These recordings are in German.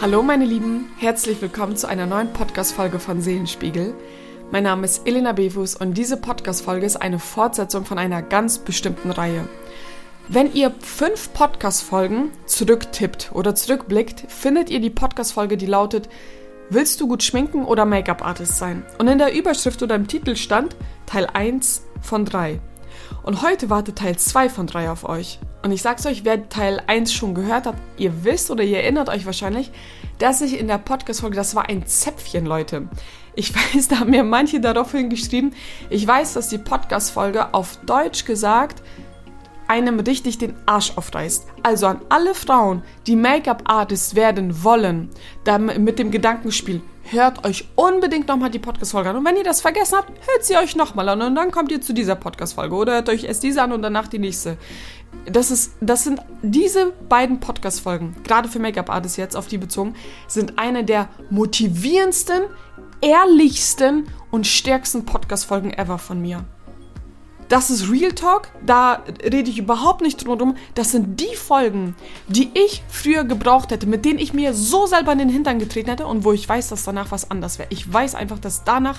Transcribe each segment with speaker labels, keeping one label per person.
Speaker 1: Hallo meine Lieben, herzlich willkommen zu einer neuen Podcast-Folge von Seelenspiegel. Mein Name ist Elena Bewus und diese Podcast-Folge ist eine Fortsetzung von einer ganz bestimmten Reihe. Wenn ihr 5 Podcast-Folgen zurücktippt oder zurückblickt, findet ihr die Podcast-Folge, die lautet: Willst du gut schminken oder Make-up-Artist sein? Und in der Überschrift oder im Titel stand Teil 1 von 3. Und heute wartet Teil 2 von 3 auf euch. Und ich sag's euch, wer Teil 1 schon gehört hat, ihr wisst oder ihr erinnert euch wahrscheinlich, dass ich in der Podcast-Folge, das war ein Zäpfchen, Leute. Ich weiß, da haben mir manche daraufhin geschrieben, ich weiß, dass die Podcast-Folge auf Deutsch gesagt einem richtig den Arsch aufreißt. Also an alle Frauen, die Make-up-Artist werden wollen, mit dem Gedankenspiel, hört euch unbedingt nochmal die Podcast-Folge an. Und wenn ihr das vergessen habt, hört sie euch nochmal an und dann kommt ihr zu dieser Podcast-Folge. Oder hört euch erst diese an und danach die nächste. Das sind diese beiden Podcast-Folgen, gerade für Make-up-Artists jetzt auf die bezogen, sind eine der motivierendsten, ehrlichsten und stärksten Podcast-Folgen ever von mir. Das ist Real Talk, da rede ich überhaupt nicht drum. Das sind die Folgen, die ich früher gebraucht hätte, mit denen ich mir so selber in den Hintern getreten hätte und wo ich weiß, dass danach was anders wäre. Ich weiß einfach, dass danach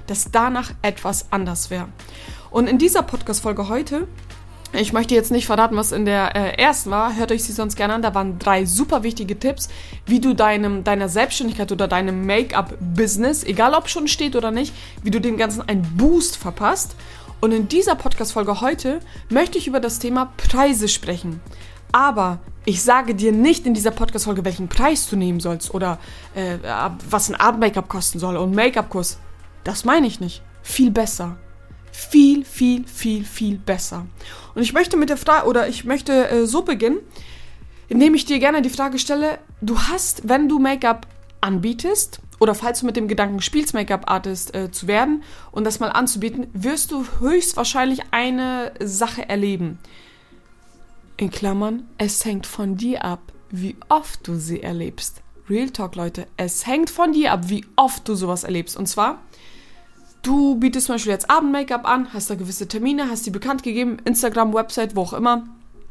Speaker 1: etwas anders wäre. Und in dieser Podcast-Folge heute, ich möchte jetzt nicht verraten, was in der ersten war, hört euch sie sonst gerne an, da waren 3 super wichtige Tipps, wie du deiner Selbstständigkeit oder deinem Make-up-Business, egal ob schon steht oder nicht, wie du dem Ganzen einen Boost verpasst. Und in dieser Podcast-Folge heute möchte ich über das Thema Preise sprechen. Aber ich sage dir nicht in dieser Podcast-Folge, welchen Preis du nehmen sollst oder was ein Abend-Make-up kosten soll und Make-up-Kurs. Das meine ich nicht. Viel besser. Viel, viel, viel, viel besser. Und ich möchte mit der Frage, oder ich möchte so beginnen, indem ich dir gerne die Frage stelle, du hast, wenn du Make-up anbietest, oder falls du mit dem Gedanken spielst, Make-up-Artist zu werden und das mal anzubieten, wirst du höchstwahrscheinlich eine Sache erleben. In Klammern, es hängt von dir ab, wie oft du sie erlebst. Real Talk, Leute, es hängt von dir ab, wie oft du sowas erlebst. Und zwar, du bietest zum Beispiel jetzt Abend-Make-up an, hast da gewisse Termine, hast die bekannt gegeben, Instagram, Website, wo auch immer.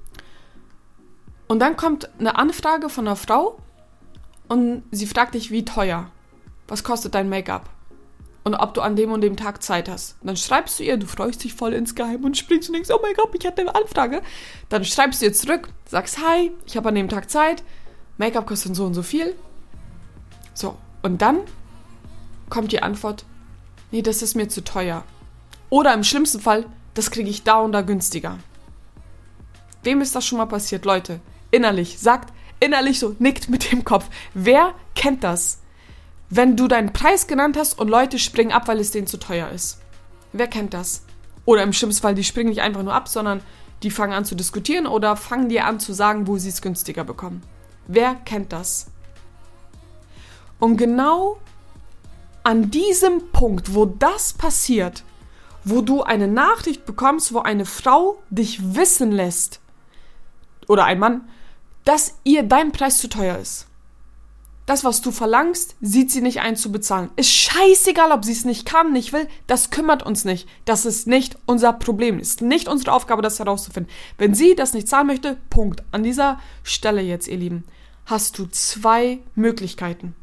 Speaker 1: Und dann kommt eine Anfrage von einer Frau und sie fragt dich, wie teuer. Was kostet dein Make-up? Und ob du an dem und dem Tag Zeit hast. Und dann schreibst du ihr, du freust dich voll insgeheim und springst und denkst, oh mein Gott, ich hatte eine Anfrage. Dann schreibst du ihr zurück, sagst, hi, ich habe an dem Tag Zeit, Make-up kostet so und so viel. So, und dann kommt die Antwort, nee, das ist mir zu teuer. Oder im schlimmsten Fall, das kriege ich da und da günstiger. Wem ist das schon mal passiert, Leute? Innerlich so, nickt mit dem Kopf. Wer kennt das? Wenn du deinen Preis genannt hast und Leute springen ab, weil es denen zu teuer ist. Wer kennt das? Oder im schlimmsten Fall, die springen nicht einfach nur ab, sondern die fangen an zu diskutieren oder fangen dir an zu sagen, wo sie es günstiger bekommen. Wer kennt das? Und genau an diesem Punkt, wo das passiert, wo du eine Nachricht bekommst, wo eine Frau dich wissen lässt, oder ein Mann, dass ihr dein Preis zu teuer ist. Das, was du verlangst, sieht sie nicht ein zu bezahlen. Ist scheißegal, ob sie es nicht kann, nicht will, das kümmert uns nicht. Das ist nicht unser Problem, ist nicht unsere Aufgabe, das herauszufinden. Wenn sie das nicht zahlen möchte, Punkt. An dieser Stelle jetzt, ihr Lieben, hast du 2 Möglichkeiten.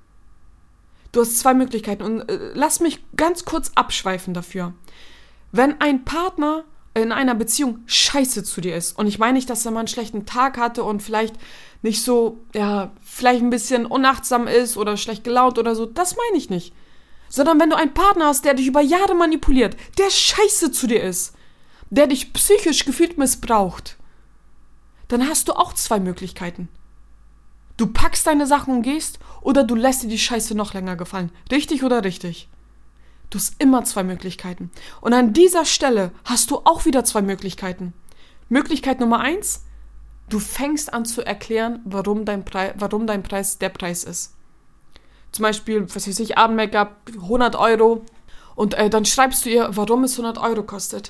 Speaker 1: Du hast 2 Möglichkeiten und lass mich ganz kurz abschweifen dafür. Wenn ein Partner in einer Beziehung scheiße zu dir ist, und ich meine nicht, dass er mal einen schlechten Tag hatte und vielleicht nicht so, vielleicht ein bisschen unachtsam ist oder schlecht gelaunt oder so, das meine ich nicht. Sondern wenn du einen Partner hast, der dich über Jahre manipuliert, der scheiße zu dir ist, der dich psychisch gefühlt missbraucht, dann hast du auch 2 Möglichkeiten. Du packst deine Sachen und gehst oder du lässt dir die Scheiße noch länger gefallen. Richtig oder richtig? Du hast immer 2 Möglichkeiten. Und an dieser Stelle hast du auch wieder 2 Möglichkeiten. Möglichkeit Nummer 1, du fängst an zu erklären, warum dein Preis der Preis ist. Zum Beispiel, was weiß ich, Abend-Make-up, 100 Euro. Und dann schreibst du ihr, warum es 100 Euro kostet.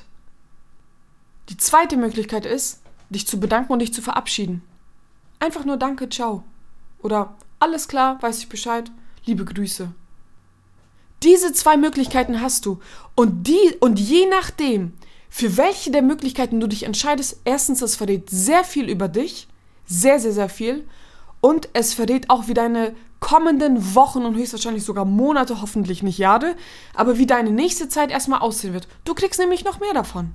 Speaker 1: Die zweite Möglichkeit ist, dich zu bedanken und dich zu verabschieden. Einfach nur Danke, ciao. Oder alles klar, weiß ich Bescheid, liebe Grüße. Diese 2 Möglichkeiten hast du. Und je nachdem, für welche der Möglichkeiten du dich entscheidest, erstens, das verrät sehr viel über dich, sehr, sehr, sehr viel. und es verrät auch, wie deine kommenden Wochen und höchstwahrscheinlich sogar Monate, hoffentlich nicht Jahre, aber wie deine nächste Zeit erstmal aussehen wird. Du kriegst nämlich noch mehr davon.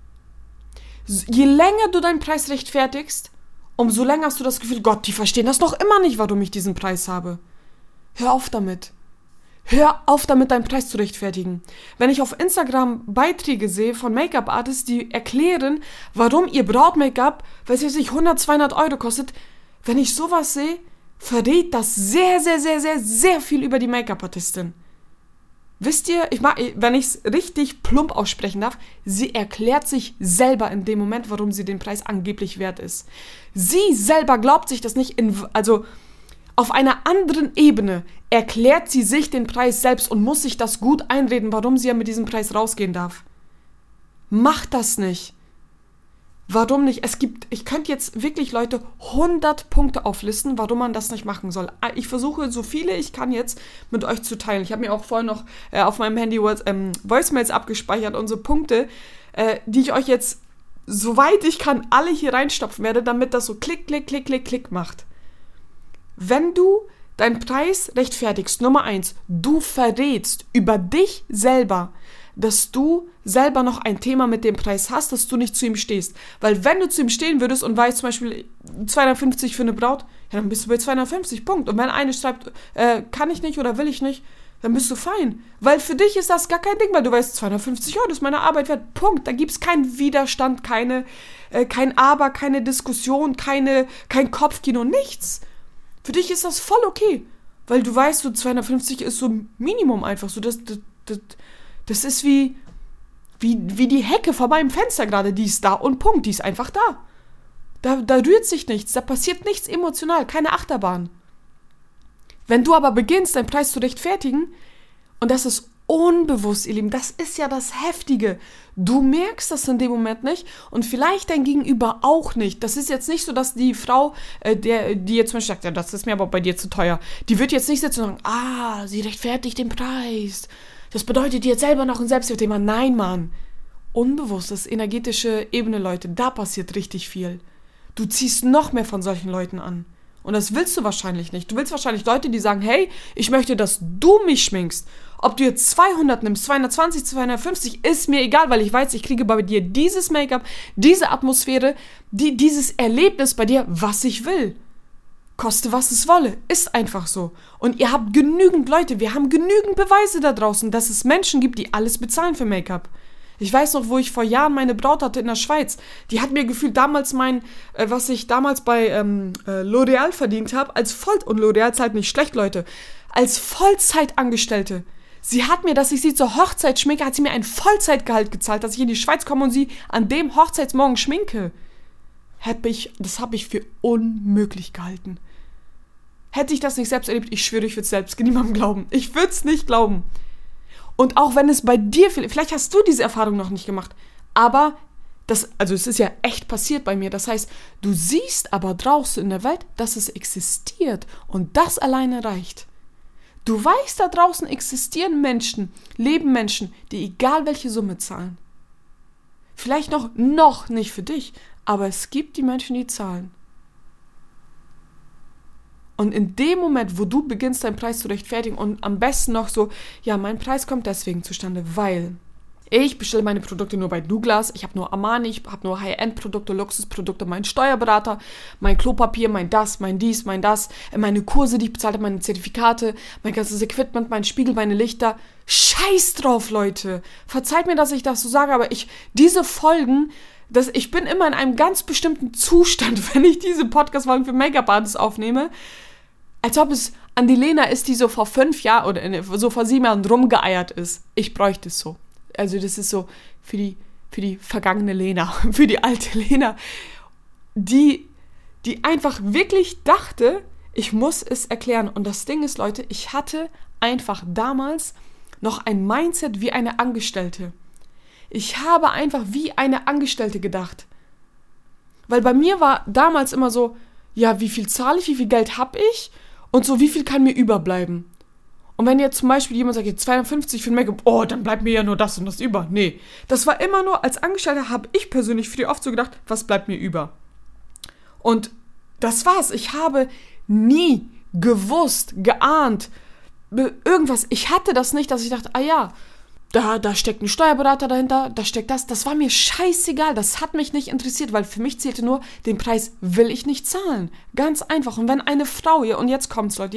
Speaker 1: Je länger du deinen Preis rechtfertigst, umso länger hast du das Gefühl, Gott, die verstehen das noch immer nicht, warum ich diesen Preis habe. Hör auf damit. Hör auf damit, deinen Preis zu rechtfertigen. Wenn ich auf Instagram Beiträge sehe von Make-up-Artists, die erklären, warum ihr Braut-Make-up, weiß ich nicht, 100, 200 Euro kostet, wenn ich sowas sehe, verrät das sehr, sehr, sehr, sehr, sehr viel über die Make-up-Artistin. Wisst ihr, wenn ich es richtig plump aussprechen darf, sie erklärt sich selber in dem Moment, warum sie den Preis angeblich wert ist. Sie selber glaubt sich das nicht, also auf einer anderen Ebene erklärt sie sich den Preis selbst und muss sich das gut einreden, warum sie ja mit diesem Preis rausgehen darf. Macht das nicht. Warum nicht? Ich könnte jetzt wirklich, Leute, 100 Punkte auflisten, warum man das nicht machen soll. Ich versuche, so viele ich kann jetzt mit euch zu teilen. Ich habe mir auch vorhin noch auf meinem Handy Voicemails abgespeichert und so Punkte, die ich euch jetzt, soweit ich kann, alle hier reinstopfen werde, damit das so klick, klick, klick, klick, klick macht. Wenn du deinen Preis rechtfertigst, Nummer 1, du verrätst über dich selber, dass du selber noch ein Thema mit dem Preis hast, dass du nicht zu ihm stehst. Weil wenn du zu ihm stehen würdest und weißt zum Beispiel 250 für eine Braut, ja, dann bist du bei 250, Punkt. Und wenn eine schreibt, kann ich nicht oder will ich nicht, dann bist du fein. Weil für dich ist das gar kein Ding, weil du weißt, 250 Euro ist meine Arbeit wert, Punkt. Da gibt es keinen Widerstand, kein Aber, keine Diskussion, kein Kopfkino, nichts. Für dich ist das voll okay, weil du weißt, so 250 ist so Minimum einfach. So das ist wie die Hecke vor meinem Fenster gerade, die ist da und Punkt, die ist einfach da. Da rührt sich nichts, da passiert nichts emotional, keine Achterbahn. Wenn du aber beginnst, deinen Preis zu rechtfertigen, und das ist unbewusst, ihr Lieben, das ist ja das Heftige. Du merkst das in dem Moment nicht und vielleicht dein Gegenüber auch nicht. Das ist jetzt nicht so, dass die Frau, die jetzt zum Beispiel sagt, ja, das ist mir aber bei dir zu teuer, die wird jetzt nicht sitzen und sagen, sie rechtfertigt den Preis. Das bedeutet jetzt selber noch ein Selbstwertthema. Nein, Mann. Unbewusst, das ist energetische Ebene, Leute, da passiert richtig viel. Du ziehst noch mehr von solchen Leuten an. Und das willst du wahrscheinlich nicht. Du willst wahrscheinlich Leute, die sagen, hey, ich möchte, dass du mich schminkst. Ob du jetzt 200 nimmst, 220, 250, ist mir egal, weil ich weiß, ich kriege bei dir dieses Make-up, diese Atmosphäre, dieses Erlebnis bei dir, was ich will. Koste, was es wolle. Ist einfach so. Und ihr habt genügend Leute, wir haben genügend Beweise da draußen, dass es Menschen gibt, die alles bezahlen für Make-up. Ich weiß noch, wo ich vor Jahren meine Braut hatte in der Schweiz. Die hat mir gefühlt damals was ich damals bei L'Oreal verdient habe, und L'Oreal zahlt nicht schlecht, Leute, als Vollzeitangestellte. Sie hat mir, dass ich sie zur Hochzeit schminke, hat sie mir ein Vollzeitgehalt gezahlt, dass ich in die Schweiz komme und sie an dem Hochzeitsmorgen schminke. Das habe ich für unmöglich gehalten. Hätte ich das nicht selbst erlebt, ich schwöre, ich würde es selbst niemandem glauben. Ich würde es nicht glauben. Und auch wenn es bei dir, vielleicht hast du diese Erfahrung noch nicht gemacht, aber es ist ja echt passiert bei mir. Das heißt, du siehst aber draußen in der Welt, dass es existiert und das alleine reicht. Du weißt, da draußen existieren Menschen, leben Menschen, die egal welche Summe zahlen. Vielleicht noch nicht für dich, aber es gibt die Menschen, die zahlen. Und in dem Moment, wo du beginnst, deinen Preis zu rechtfertigen und am besten noch so, ja, mein Preis kommt deswegen zustande, weil ich bestelle meine Produkte nur bei Douglas, ich habe nur Armani, ich habe nur High-End-Produkte, Luxusprodukte, mein Steuerberater, mein Klopapier, mein das, mein dies, mein das, meine Kurse, die ich bezahlt habe, meine Zertifikate, mein ganzes Equipment, mein Spiegel, meine Lichter. Scheiß drauf, Leute! Verzeiht mir, dass ich das so sage, aber diese Folgen, ich bin immer in einem ganz bestimmten Zustand, wenn ich diese Podcast-Folgen für Make-up-Artists aufnehme, als ob es an die Lena ist, die so vor 5 Jahren oder so vor 7 Jahren rumgeeiert ist. Ich bräuchte es so. Also das ist so für die vergangene Lena, für die alte Lena, die einfach wirklich dachte, ich muss es erklären. Und das Ding ist, Leute, ich hatte einfach damals noch ein Mindset wie eine Angestellte. Ich habe einfach wie eine Angestellte gedacht. Weil bei mir war damals immer so, ja, wie viel zahle ich, wie viel Geld habe ich und so, wie viel kann mir überbleiben. Und wenn jetzt zum Beispiel jemand sagt, 250 für ein Make-up, oh, dann bleibt mir ja nur das und das über. Nee, das war immer nur, als Angestellter habe ich persönlich für die oft so gedacht, was bleibt mir über? Und das war's. Ich habe nie gewusst, geahnt, irgendwas. Ich hatte das nicht, dass ich dachte, da steckt ein Steuerberater dahinter, da steckt das. Das war mir scheißegal, das hat mich nicht interessiert, weil für mich zählte nur, den Preis will ich nicht zahlen. Ganz einfach. Und wenn eine Frau hier, und jetzt kommt's, Leute,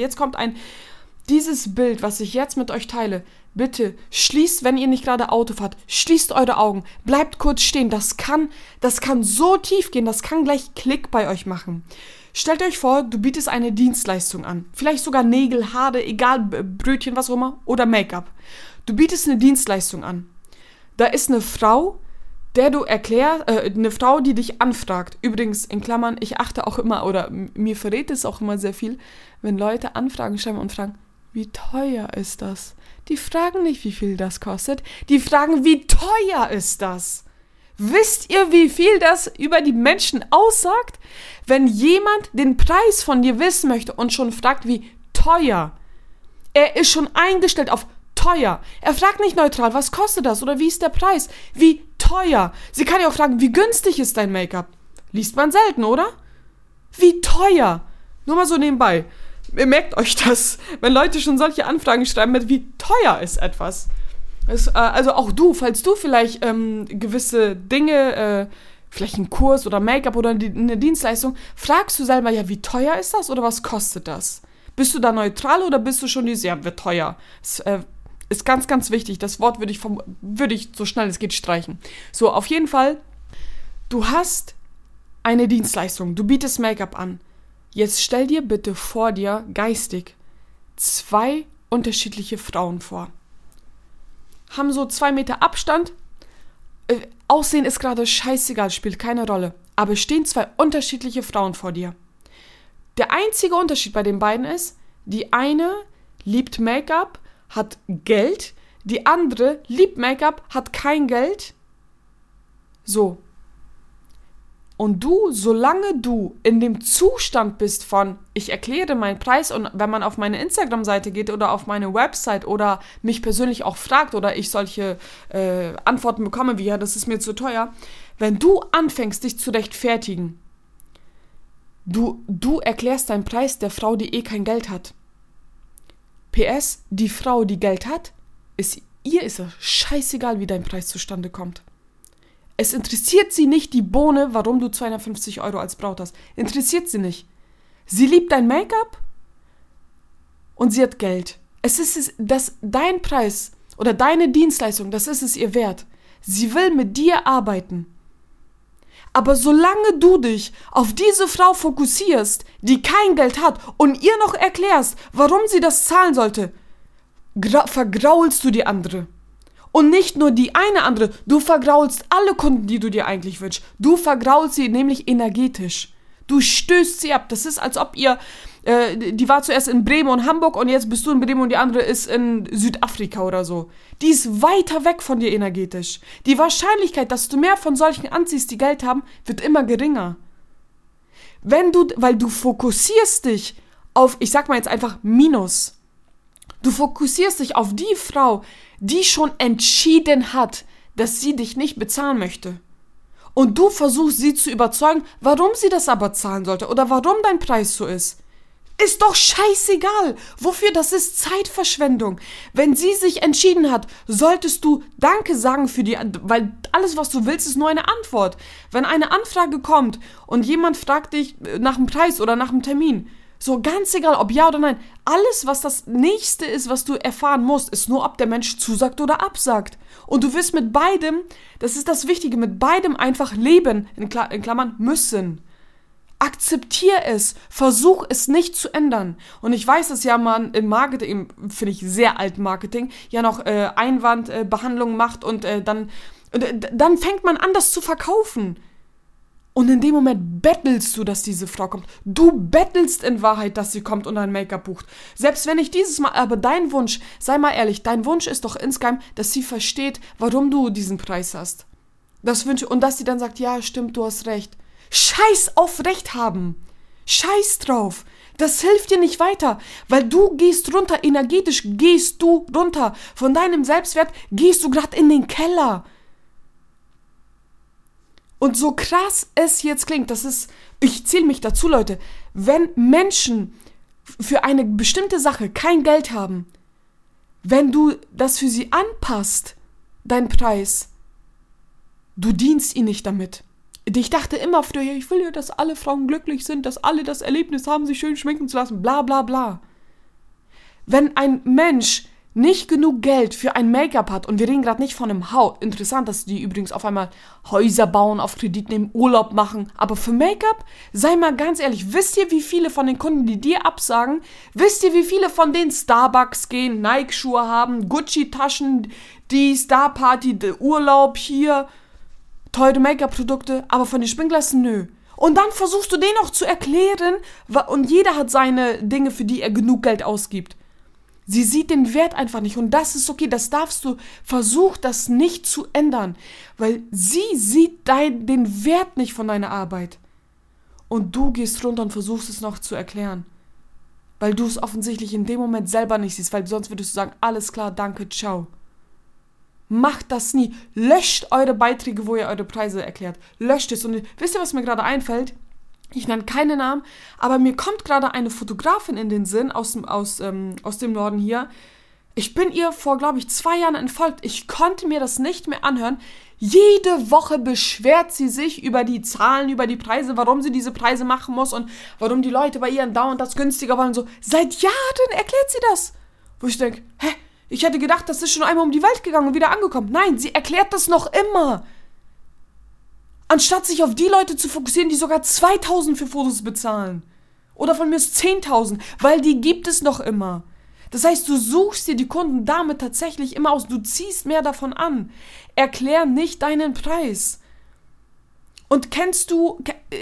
Speaker 1: dieses Bild, was ich jetzt mit euch teile, bitte schließt, wenn ihr nicht gerade Auto fahrt, schließt eure Augen, bleibt kurz stehen. Das kann so tief gehen, das kann gleich Klick bei euch machen. Stellt euch vor, du bietest eine Dienstleistung an. Vielleicht sogar Nägel, Haare, egal, Brötchen, was auch immer, oder Make-up. Du bietest eine Dienstleistung an. Da ist eine Frau, der du eine Frau, die dich anfragt. Übrigens, in Klammern, ich achte auch immer, oder mir verrät es auch immer sehr viel, wenn Leute Anfragen schreiben und fragen, wie teuer ist das? Die fragen nicht, wie viel das kostet. Die fragen, wie teuer ist das? Wisst ihr, wie viel das über die Menschen aussagt? Wenn jemand den Preis von dir wissen möchte und schon fragt, wie teuer, er ist schon eingestellt auf teuer. Er fragt nicht neutral, was kostet das oder wie ist der Preis? Wie teuer? Sie kann ja auch fragen, wie günstig ist dein Make-up? Liest man selten, oder? Wie teuer? Nur mal so nebenbei. Ihr merkt euch das, wenn Leute schon solche Anfragen schreiben mit, wie teuer ist etwas. Also auch du, falls du vielleicht gewisse Dinge, vielleicht einen Kurs oder Make-up oder eine Dienstleistung, fragst du selber, ja, wie teuer ist das oder was kostet das? Bist du da neutral oder bist du schon ja, wird teuer? Das ist ganz, ganz wichtig. Das Wort würde ich so schnell es geht streichen. So, auf jeden Fall, du hast eine Dienstleistung, du bietest Make-up an. Jetzt stell dir bitte vor dir, geistig, 2 unterschiedliche Frauen vor. Haben so 2 Meter Abstand. Aussehen ist gerade scheißegal, spielt keine Rolle. Aber stehen 2 unterschiedliche Frauen vor dir. Der einzige Unterschied bei den beiden ist, die eine liebt Make-up, hat Geld, die andere liebt Make-up, hat kein Geld. So. Und du, solange du in dem Zustand bist von, ich erkläre meinen Preis und wenn man auf meine Instagram-Seite geht oder auf meine Website oder mich persönlich auch fragt oder ich solche Antworten bekomme wie, ja, das ist mir zu teuer, wenn du anfängst, dich zu rechtfertigen, du erklärst deinen Preis der Frau, die kein Geld hat. PS, die Frau, die Geld hat, ist es scheißegal, wie dein Preis zustande kommt. Es interessiert sie nicht die Bohne, warum du 250 € als Braut hast. Interessiert sie nicht. Sie liebt dein Make-up und sie hat Geld. Dein Preis oder deine Dienstleistung, das ist es ihr wert. Sie will mit dir arbeiten. Aber solange du dich auf diese Frau fokussierst, die kein Geld hat und ihr noch erklärst, warum sie das zahlen sollte, vergraulst du die andere. Und nicht nur die eine andere, du vergraulst alle Kunden, die du dir eigentlich wünschst. Du vergraulst sie nämlich energetisch. Du stößt sie ab. Das ist, als ob die war zuerst in Bremen und Hamburg und jetzt bist du in Bremen und die andere ist in Südafrika oder so. Die ist weiter weg von dir energetisch. Die Wahrscheinlichkeit, dass du mehr von solchen anziehst, die Geld haben, wird immer geringer. Weil du fokussierst dich auf, ich sag mal jetzt einfach Minus. Du fokussierst dich auf die Frau, die schon entschieden hat, dass sie dich nicht bezahlen möchte. Und du versuchst sie zu überzeugen, warum sie das aber zahlen sollte oder warum dein Preis so ist. Ist doch scheißegal. Wofür? Das ist Zeitverschwendung. Wenn sie sich entschieden hat, solltest du Danke sagen weil alles, was du willst, ist nur eine Antwort. Wenn eine Anfrage kommt und jemand fragt dich nach dem Preis oder nach dem Termin, so ganz egal, ob ja oder nein, alles, was das Nächste ist, was du erfahren musst, ist nur, ob der Mensch zusagt oder absagt. Und du wirst mit beidem, das ist das Wichtige, mit beidem einfach leben, in Klammern müssen. Akzeptier es, versuch es nicht zu ändern. Und ich weiß, dass ja man im Marketing, finde ich sehr alt Marketing, ja noch Einwandbehandlung macht und dann fängt man an, das zu verkaufen. Und in dem Moment bettelst du, dass diese Frau kommt. Du bettelst in Wahrheit, dass sie kommt und ein Make-up bucht. Selbst wenn nicht dieses Mal, aber dein Wunsch, sei mal ehrlich, dein Wunsch ist doch insgeheim, dass sie versteht, warum du diesen Preis hast. Das wünsche und dass sie dann sagt, ja, stimmt, du hast recht. Scheiß auf Recht haben. Scheiß drauf. Das hilft dir nicht weiter, weil du gehst runter, energetisch gehst du runter. Von deinem Selbstwert gehst du gerade in den Keller. Und so krass es jetzt klingt, ich zähle mich dazu, Leute, wenn Menschen für eine bestimmte Sache kein Geld haben, wenn du das für sie anpasst, dein Preis, du dienst ihnen nicht damit. Ich dachte immer früher, ich will ja, dass alle Frauen glücklich sind, dass alle das Erlebnis haben, sich schön schminken zu lassen, bla bla bla. Wenn ein Mensch nicht genug Geld für ein Make-up hat, und wir reden gerade nicht von einem Haus, interessant, dass die übrigens auf einmal Häuser bauen, auf Kredit nehmen, Urlaub machen, aber für Make-up, sei mal ganz ehrlich, wisst ihr, wie viele von den Kunden, die dir absagen, wisst ihr, wie viele von denen Starbucks gehen, Nike-Schuhe haben, Gucci-Taschen, die Star-Party, Urlaub hier, teure Make-up-Produkte, aber von den Schminkklassen, nö. Und dann versuchst du denen noch zu erklären, und jeder hat seine Dinge, für die er genug Geld ausgibt. Sie sieht den Wert einfach nicht und das ist okay, das darfst du, versuch das nicht zu ändern, weil sie sieht den Wert nicht von deiner Arbeit. Und du gehst runter und versuchst es noch zu erklären, weil du es offensichtlich in dem Moment selber nicht siehst, weil sonst würdest du sagen, alles klar, danke, ciao. Macht das nie, löscht eure Beiträge, wo ihr eure Preise erklärt, löscht es. Und wisst ihr, was mir gerade einfällt? Ich nenne keine Namen, aber mir kommt gerade eine Fotografin in den Sinn aus dem Norden hier. Ich bin ihr vor, glaube ich, 2 Jahren entfolgt. Ich konnte mir das nicht mehr anhören. Jede Woche beschwert sie sich über die Zahlen, über die Preise, warum sie diese Preise machen muss und warum die Leute bei ihr dauernd das günstiger wollen. So, seit Jahren erklärt sie das. Wo ich denke, ich hätte gedacht, das ist schon einmal um die Welt gegangen und wieder angekommen. Nein, sie erklärt das noch immer. Anstatt sich auf die Leute zu fokussieren, die sogar 2.000 für Fotos bezahlen. Oder von mir ist 10.000, weil die gibt es noch immer. Das heißt, du suchst dir die Kunden damit tatsächlich immer aus. Du ziehst mehr davon an. Erklär nicht deinen Preis. Und hast du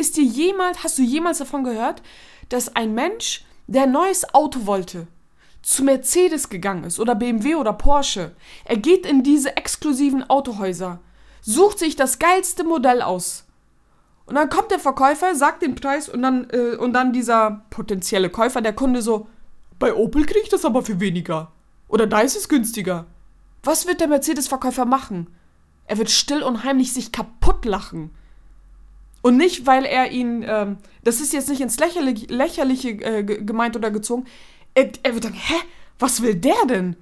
Speaker 1: jemals davon gehört, dass ein Mensch, der ein neues Auto wollte, zu Mercedes gegangen ist oder BMW oder Porsche, er geht in diese exklusiven Autohäuser, sucht sich das geilste Modell aus. Und dann kommt der Verkäufer, sagt den Preis und dann dieser potenzielle Käufer, der Kunde so, bei Opel kriege ich das aber für weniger. Oder da ist es günstiger. Was wird der Mercedes-Verkäufer machen? Er wird still und heimlich sich kaputt lachen. Und nicht, weil er ihn, das ist jetzt nicht ins Lächerliche gemeint oder gezogen, er wird sagen, was will der denn?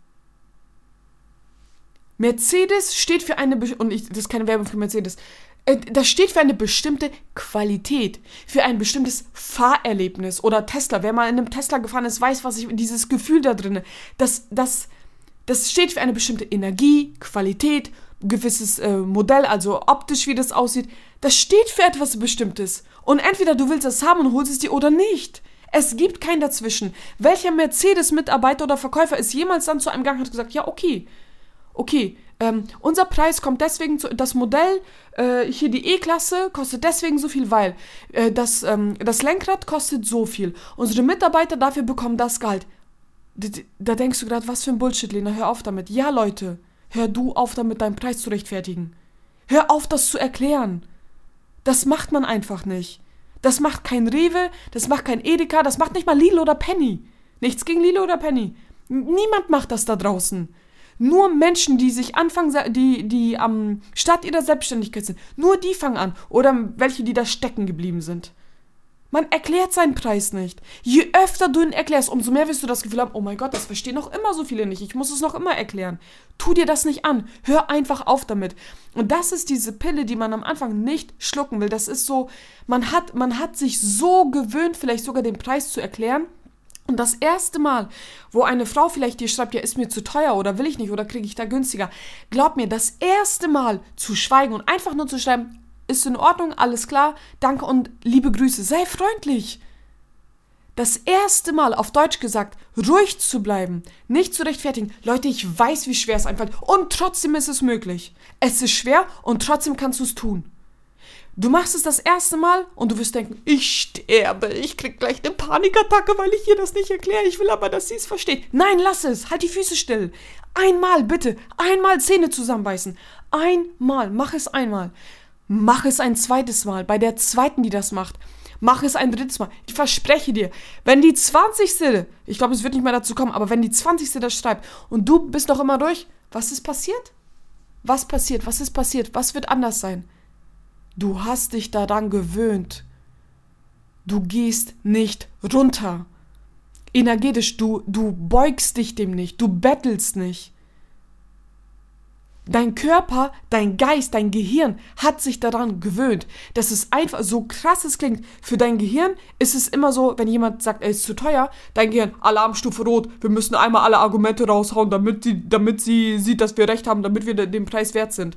Speaker 1: Mercedes steht für das ist keine Werbung für Mercedes, das steht für eine bestimmte Qualität, für ein bestimmtes Fahrerlebnis. Oder Tesla, wer mal in einem Tesla gefahren ist, weiß, dieses Gefühl da drin, das steht für eine bestimmte Energie, Qualität, gewisses Modell, also optisch, wie das aussieht, das steht für etwas Bestimmtes. Und entweder du willst es haben und holst es dir oder nicht. Es gibt kein Dazwischen. Welcher Mercedes-Mitarbeiter oder Verkäufer ist jemals dann zu einem Gang und hat gesagt, ja, okay, unser Preis kommt deswegen das Modell, hier die E-Klasse kostet deswegen so viel, weil das Lenkrad kostet so viel. Unsere Mitarbeiter dafür bekommen das Gehalt. Da denkst du gerade, was für ein Bullshit, Lena, hör auf damit. Ja, Leute, hör du auf damit, deinen Preis zu rechtfertigen. Hör auf, das zu erklären. Das macht man einfach nicht. Das macht kein Rewe, das macht kein Edeka, das macht nicht mal Lidl oder Penny. Nichts gegen Lidl oder Penny. Niemand macht das da draußen. Nur Menschen, die sich die am Start ihrer Selbstständigkeit sind, nur die fangen an. Oder welche, die da stecken geblieben sind. Man erklärt seinen Preis nicht. Je öfter du ihn erklärst, umso mehr wirst du das Gefühl haben, oh mein Gott, das verstehen noch immer so viele nicht. Ich muss es noch immer erklären. Tu dir das nicht an. Hör einfach auf damit. Und das ist diese Pille, die man am Anfang nicht schlucken will. Das ist so, man hat sich so gewöhnt, vielleicht sogar den Preis zu erklären. Und das erste Mal, wo eine Frau vielleicht dir schreibt, ja, ist mir zu teuer oder will ich nicht oder kriege ich da günstiger. Glaub mir, das erste Mal zu schweigen und einfach nur zu schreiben, ist in Ordnung, alles klar, danke und liebe Grüße, sei freundlich. Das erste Mal, auf Deutsch gesagt, ruhig zu bleiben, nicht zu rechtfertigen. Leute, ich weiß, wie schwer es einfällt und trotzdem ist es möglich. Es ist schwer und trotzdem kannst du es tun. Du machst es das erste Mal und du wirst denken, ich sterbe, ich krieg gleich eine Panikattacke, weil ich ihr das nicht erkläre. Ich will aber, dass sie es versteht. Nein, lass es, halt die Füße still. Einmal, bitte, einmal Zähne zusammenbeißen. Einmal, mach es einmal. Mach es ein zweites Mal, bei der zweiten, die das macht. Mach es ein drittes Mal. Ich verspreche dir, wenn die 20. Ich glaube, es wird nicht mehr dazu kommen, aber wenn die 20. das schreibt und du bist noch immer durch, was ist passiert? Was passiert? Was ist passiert? Was wird anders sein? Du hast dich daran gewöhnt. Du gehst nicht runter. Energetisch, du beugst dich dem nicht, du bettelst nicht. Dein Körper, dein Geist, dein Gehirn hat sich daran gewöhnt. Das ist einfach, so krass es klingt, für dein Gehirn ist es immer so, wenn jemand sagt, er ist zu teuer, dein Gehirn, Alarmstufe rot, wir müssen einmal alle Argumente raushauen, damit sie sieht, dass wir recht haben, damit wir den Preis wert sind.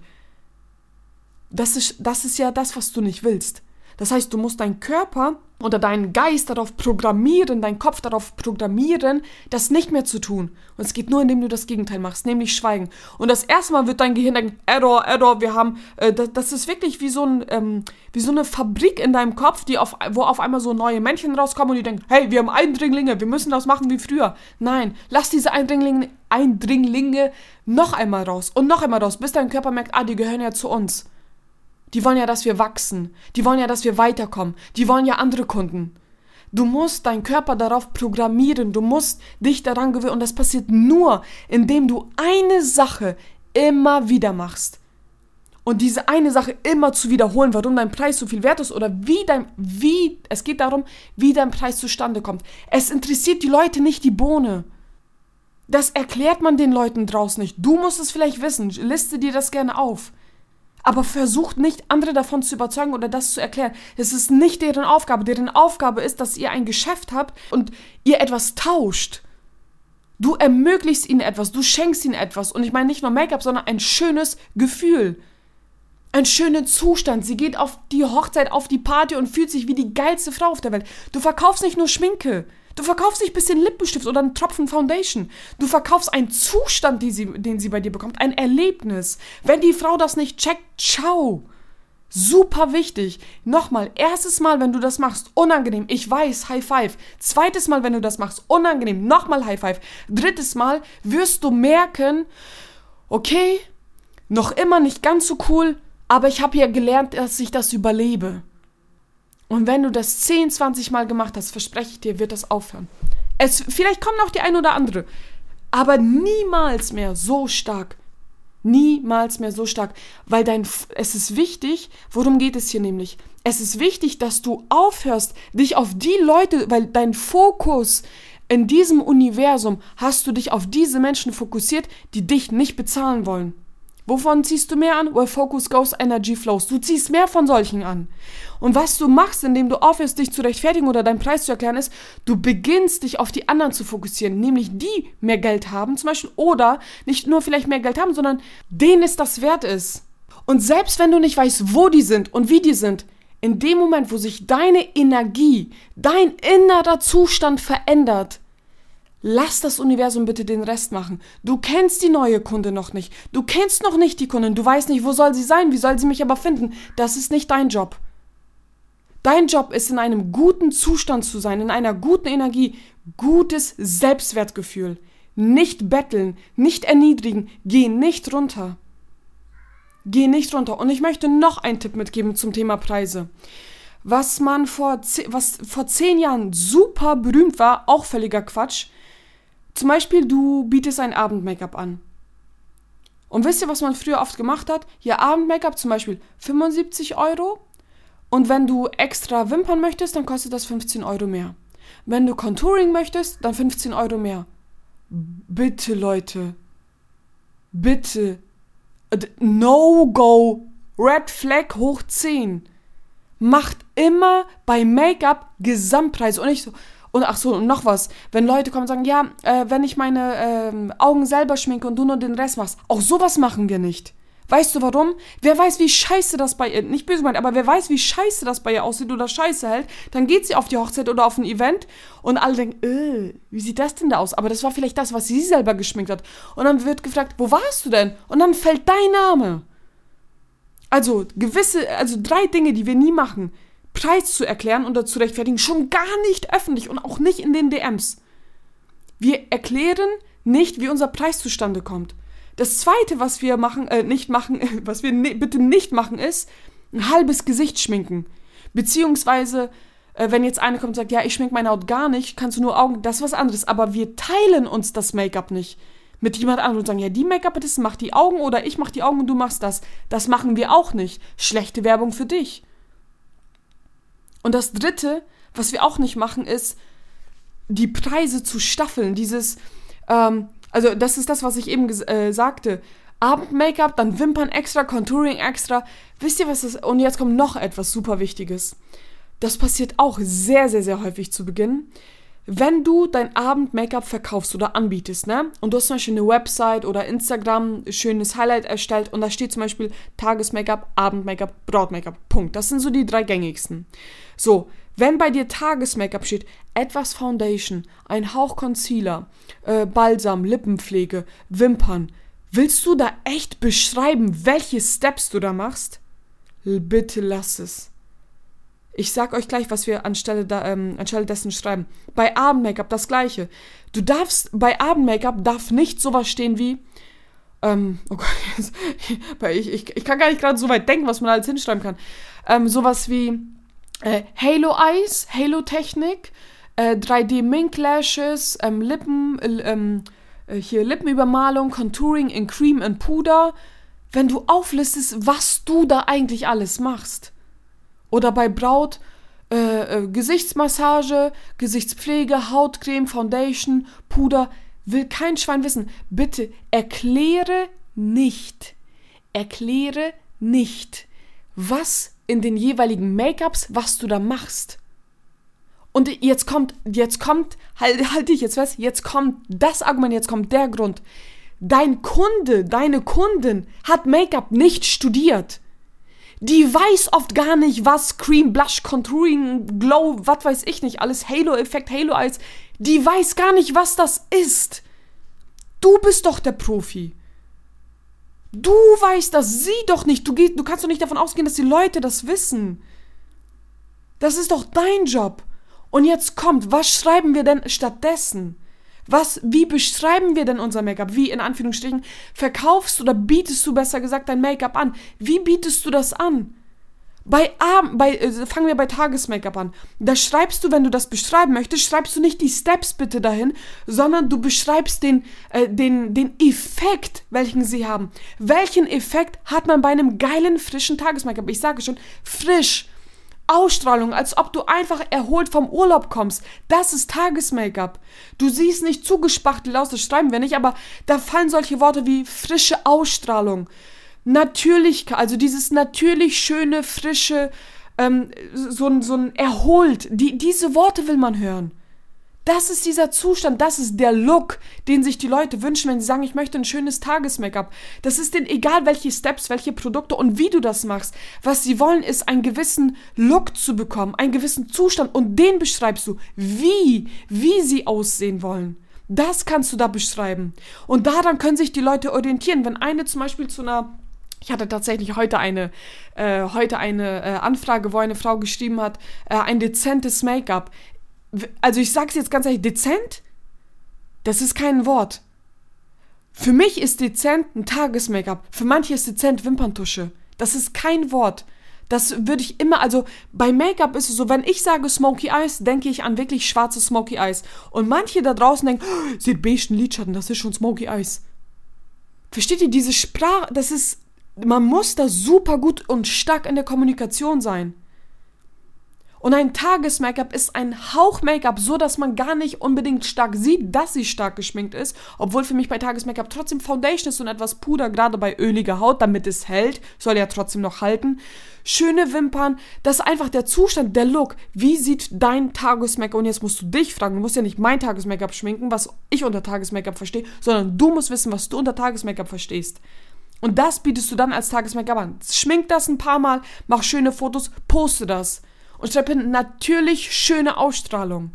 Speaker 1: Das ist ja das, was du nicht willst. Das heißt, du musst deinen Körper oder deinen Geist darauf programmieren, deinen Kopf darauf programmieren, das nicht mehr zu tun. Und es geht nur, indem du das Gegenteil machst, nämlich schweigen. Und das erste Mal wird dein Gehirn denken, Error, wir haben, das ist wirklich wie so eine Fabrik in deinem Kopf, wo auf einmal so neue Männchen rauskommen und die denken, hey, wir haben Eindringlinge, wir müssen das machen wie früher. Nein, lass diese Eindringlinge noch einmal raus und noch einmal raus, bis dein Körper merkt, die gehören ja zu uns. Die wollen ja, dass wir wachsen. Die wollen ja, dass wir weiterkommen. Die wollen ja andere Kunden. Du musst deinen Körper darauf programmieren. Du musst dich daran gewöhnen. Und das passiert nur, indem du eine Sache immer wieder machst. Und diese eine Sache immer zu wiederholen, warum dein Preis so viel wert ist oder es geht darum, wie dein Preis zustande kommt. Es interessiert die Leute nicht die Bohne. Das erklärt man den Leuten draußen nicht. Du musst es vielleicht wissen. Liste dir das gerne auf. Aber versucht nicht, andere davon zu überzeugen oder das zu erklären. Es ist nicht deren Aufgabe. Deren Aufgabe ist, dass ihr ein Geschäft habt und ihr etwas tauscht. Du ermöglichst ihnen etwas, du schenkst ihnen etwas. Und ich meine nicht nur Make-up, sondern ein schönes Gefühl. Einen schönen Zustand. Sie geht auf die Hochzeit, auf die Party und fühlt sich wie die geilste Frau auf der Welt. Du verkaufst nicht nur Schminke. Du verkaufst nicht ein bisschen Lippenstift oder einen Tropfen Foundation. Du verkaufst einen Zustand, den sie bei dir bekommt. Ein Erlebnis. Wenn die Frau das nicht checkt, ciao. Super wichtig. Nochmal, erstes Mal, wenn du das machst, unangenehm. Ich weiß, High Five. Zweites Mal, wenn du das machst, unangenehm. Nochmal High Five. Drittes Mal wirst du merken, okay, noch immer nicht ganz so cool, aber ich habe ja gelernt, dass ich das überlebe. Und wenn du das 10, 20 Mal gemacht hast, verspreche ich dir, wird das aufhören. Vielleicht kommt noch die eine oder andere, aber niemals mehr so stark. Niemals mehr so stark, weil es ist wichtig, worum geht es hier nämlich? Es ist wichtig, dass du aufhörst, dich auf die Leute, weil dein Fokus in diesem Universum, hast du dich auf diese Menschen fokussiert, die dich nicht bezahlen wollen. Wovon ziehst du mehr an? Where focus goes, energy flows. Du ziehst mehr von solchen an. Und was du machst, indem du aufhörst, dich zu rechtfertigen oder deinen Preis zu erklären, ist, du beginnst, dich auf die anderen zu fokussieren, nämlich die mehr Geld haben zum Beispiel oder nicht nur vielleicht mehr Geld haben, sondern denen es das wert ist. Und selbst wenn du nicht weißt, wo die sind und wie die sind, in dem Moment, wo sich deine Energie, dein innerer Zustand verändert, lass das Universum bitte den Rest machen. Du kennst die neue Kunde noch nicht. Du kennst noch nicht die Kundin. Du weißt nicht, wo soll sie sein, wie soll sie mich aber finden. Das ist nicht dein Job. Dein Job ist, in einem guten Zustand zu sein, in einer guten Energie, gutes Selbstwertgefühl. Nicht betteln, nicht erniedrigen, geh nicht runter. Geh nicht runter. Und ich möchte noch einen Tipp mitgeben zum Thema Preise. Was vor 10 Jahren super berühmt war, auch völliger Quatsch. Zum Beispiel, du bietest ein Abend-Make-up an. Und wisst ihr, was man früher oft gemacht hat? Ja, Abend-Make-up zum Beispiel 75 €. Und wenn du extra Wimpern möchtest, dann kostet das 15 € mehr. Wenn du Contouring möchtest, dann 15 € mehr. Bitte, Leute. Bitte. No-go. Red Flag hoch 10. Macht immer bei Make-up Gesamtpreis. Und nicht so. Und ach so, und noch was. Wenn Leute kommen und sagen, ja, wenn ich meine Augen selber schminke und du nur den Rest machst. Auch sowas machen wir nicht. Weißt du warum? Wer weiß, wie scheiße das bei ihr, nicht böse gemeint, aber wer weiß, wie scheiße das bei ihr aussieht oder scheiße hält, dann geht sie auf die Hochzeit oder auf ein Event und alle denken, wie sieht das denn da aus? Aber das war vielleicht das, was sie selber geschminkt hat. Und dann wird gefragt, wo warst du denn? Und dann fällt dein Name. Also 3 Dinge, die wir nie machen. Preis zu erklären oder zu rechtfertigen, schon gar nicht öffentlich und auch nicht in den DMs. Wir erklären nicht, wie unser Preis zustande kommt. Das Zweite, was wir bitte nicht machen, ist ein halbes Gesicht schminken. Beziehungsweise, wenn jetzt eine kommt und sagt, ja, ich schminke meine Haut gar nicht, kannst du nur Augen, das ist was anderes. Aber wir teilen uns das Make-up nicht. mit jemand anderem und sagen, ja, die Make-up-Artistin macht die Augen oder ich mach die Augen und du machst das. Das machen wir auch nicht. Schlechte Werbung für dich. Und das Dritte, was wir auch nicht machen, ist, die Preise zu staffeln. Also das ist das, was ich eben sagte. Abend-Make-up, dann Wimpern extra, Contouring extra. Wisst ihr, was das ist? Und jetzt kommt noch etwas super Wichtiges. Das passiert auch sehr, sehr, sehr häufig zu Beginn. Wenn du dein Abend-Make-up verkaufst oder anbietest, ne? Und du hast zum Beispiel eine Website oder Instagram, ein schönes Highlight erstellt und da steht zum Beispiel Tages-Make-up, Abend-Make-up, Braut-Make-up, Punkt. Das sind so die 3 gängigsten. So, wenn bei dir Tages-Make-up steht, etwas Foundation, ein Hauch Concealer, Balsam, Lippenpflege, Wimpern, willst du da echt beschreiben, welche Steps du da machst? Bitte lass es. Ich sag euch gleich, was wir anstelle dessen schreiben. Bei Abend-Make-up das Gleiche. Bei Abend-Make-up darf nicht sowas stehen wie, oh Gott, ich kann gar nicht gerade so weit denken, was man alles hinschreiben kann. Sowas wie Halo Eyes, Halo Technik, 3D Mink Lashes, Lippenübermalung, Contouring in Cream und Puder. Wenn du auflistest, was du da eigentlich alles machst. Oder bei Braut Gesichtsmassage, Gesichtspflege, Hautcreme, Foundation, Puder. Will kein Schwein wissen. Bitte erkläre nicht, was in den jeweiligen Make-ups, was du da machst. Und jetzt kommt, halt dich jetzt fest, jetzt kommt das Argument, jetzt kommt der Grund. Dein Kunde, deine Kundin hat Make-up nicht studiert. Die weiß oft gar nicht, was Cream, Blush, Contouring, Glow, was weiß ich nicht, alles Halo-Effekt, Halo-Eyes. Die weiß gar nicht, was das ist. Du bist doch der Profi. Du weißt das, sie doch nicht. Du kannst doch nicht davon ausgehen, dass die Leute das wissen. Das ist doch dein Job. Und jetzt kommt, was schreiben wir denn stattdessen? Wie beschreiben wir denn unser Make-up? Wie, in Anführungsstrichen, verkaufst oder bietest du, besser gesagt, dein Make-up an? Wie bietest du das an? Fangen wir bei Tages-Make-up an. Da schreibst du, wenn du das beschreiben möchtest, schreibst du nicht die Steps bitte dahin, sondern du beschreibst den Effekt, welchen sie haben. Welchen Effekt hat man bei einem geilen, frischen Tages-Make-up? Ich sage schon, frisch. Ausstrahlung, als ob du einfach erholt vom Urlaub kommst. Das ist Tages-Make-up. Du siehst nicht zugespachtelt aus, das schreiben wir nicht, aber da fallen solche Worte wie frische Ausstrahlung, Natürlichkeit, also dieses natürlich schöne, frische, so ein erholt. Diese Worte will man hören. Das ist dieser Zustand, das ist der Look, den sich die Leute wünschen, wenn sie sagen, ich möchte ein schönes Tages-Make-up. Das ist denen egal, welche Steps, welche Produkte und wie du das machst. Was sie wollen, ist einen gewissen Look zu bekommen, einen gewissen Zustand und den beschreibst du, wie sie aussehen wollen. Das kannst du da beschreiben. Und daran können sich die Leute orientieren. Wenn eine zum Beispiel ich hatte tatsächlich heute eine Anfrage, wo eine Frau geschrieben hat, ein dezentes Make-up. Also ich sag's jetzt ganz ehrlich, dezent? Das ist kein Wort. Für mich ist dezent ein Tages-Make-up. Für manche ist dezent Wimperntusche. Das ist kein Wort. Das würde ich immer, also bei Make-up ist es so, wenn ich sage Smoky Eyes, denke ich an wirklich schwarze Smoky Eyes. Und manche da draußen denken, oh, sie hat beigen Lidschatten, das ist schon Smoky Eyes. Versteht ihr, diese Sprache, man muss da super gut und stark in der Kommunikation sein. Und ein Tages-Make-up ist ein Hauch-Make-up, so dass man gar nicht unbedingt stark sieht, dass sie stark geschminkt ist, obwohl für mich bei Tages-Make-up trotzdem Foundation ist und etwas Puder, gerade bei öliger Haut, damit es hält, soll ja trotzdem noch halten. Schöne Wimpern, das ist einfach der Zustand, der Look. Wie sieht dein Tages-Make-up? Und jetzt musst du dich fragen, du musst ja nicht mein Tages-Make-up schminken, was ich unter Tages-Make-up verstehe, sondern du musst wissen, was du unter Tages-Make-up verstehst. Und das bietest du dann als Tages-Make-up an. Schmink das ein paar Mal, mach schöne Fotos, poste das. Und schreib hin, natürlich schöne Ausstrahlung.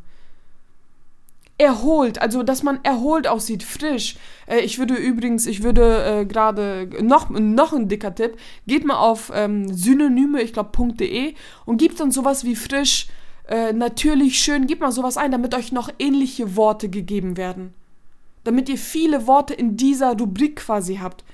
Speaker 1: Erholt, also dass man erholt aussieht, frisch. Ich würde gerade noch ein dicker Tipp, geht mal auf Synonyme, ich glaube .de und gebt dann sowas wie frisch, natürlich schön, gebt mal sowas ein, damit euch noch ähnliche Worte gegeben werden. Damit ihr viele Worte in dieser Rubrik quasi habt.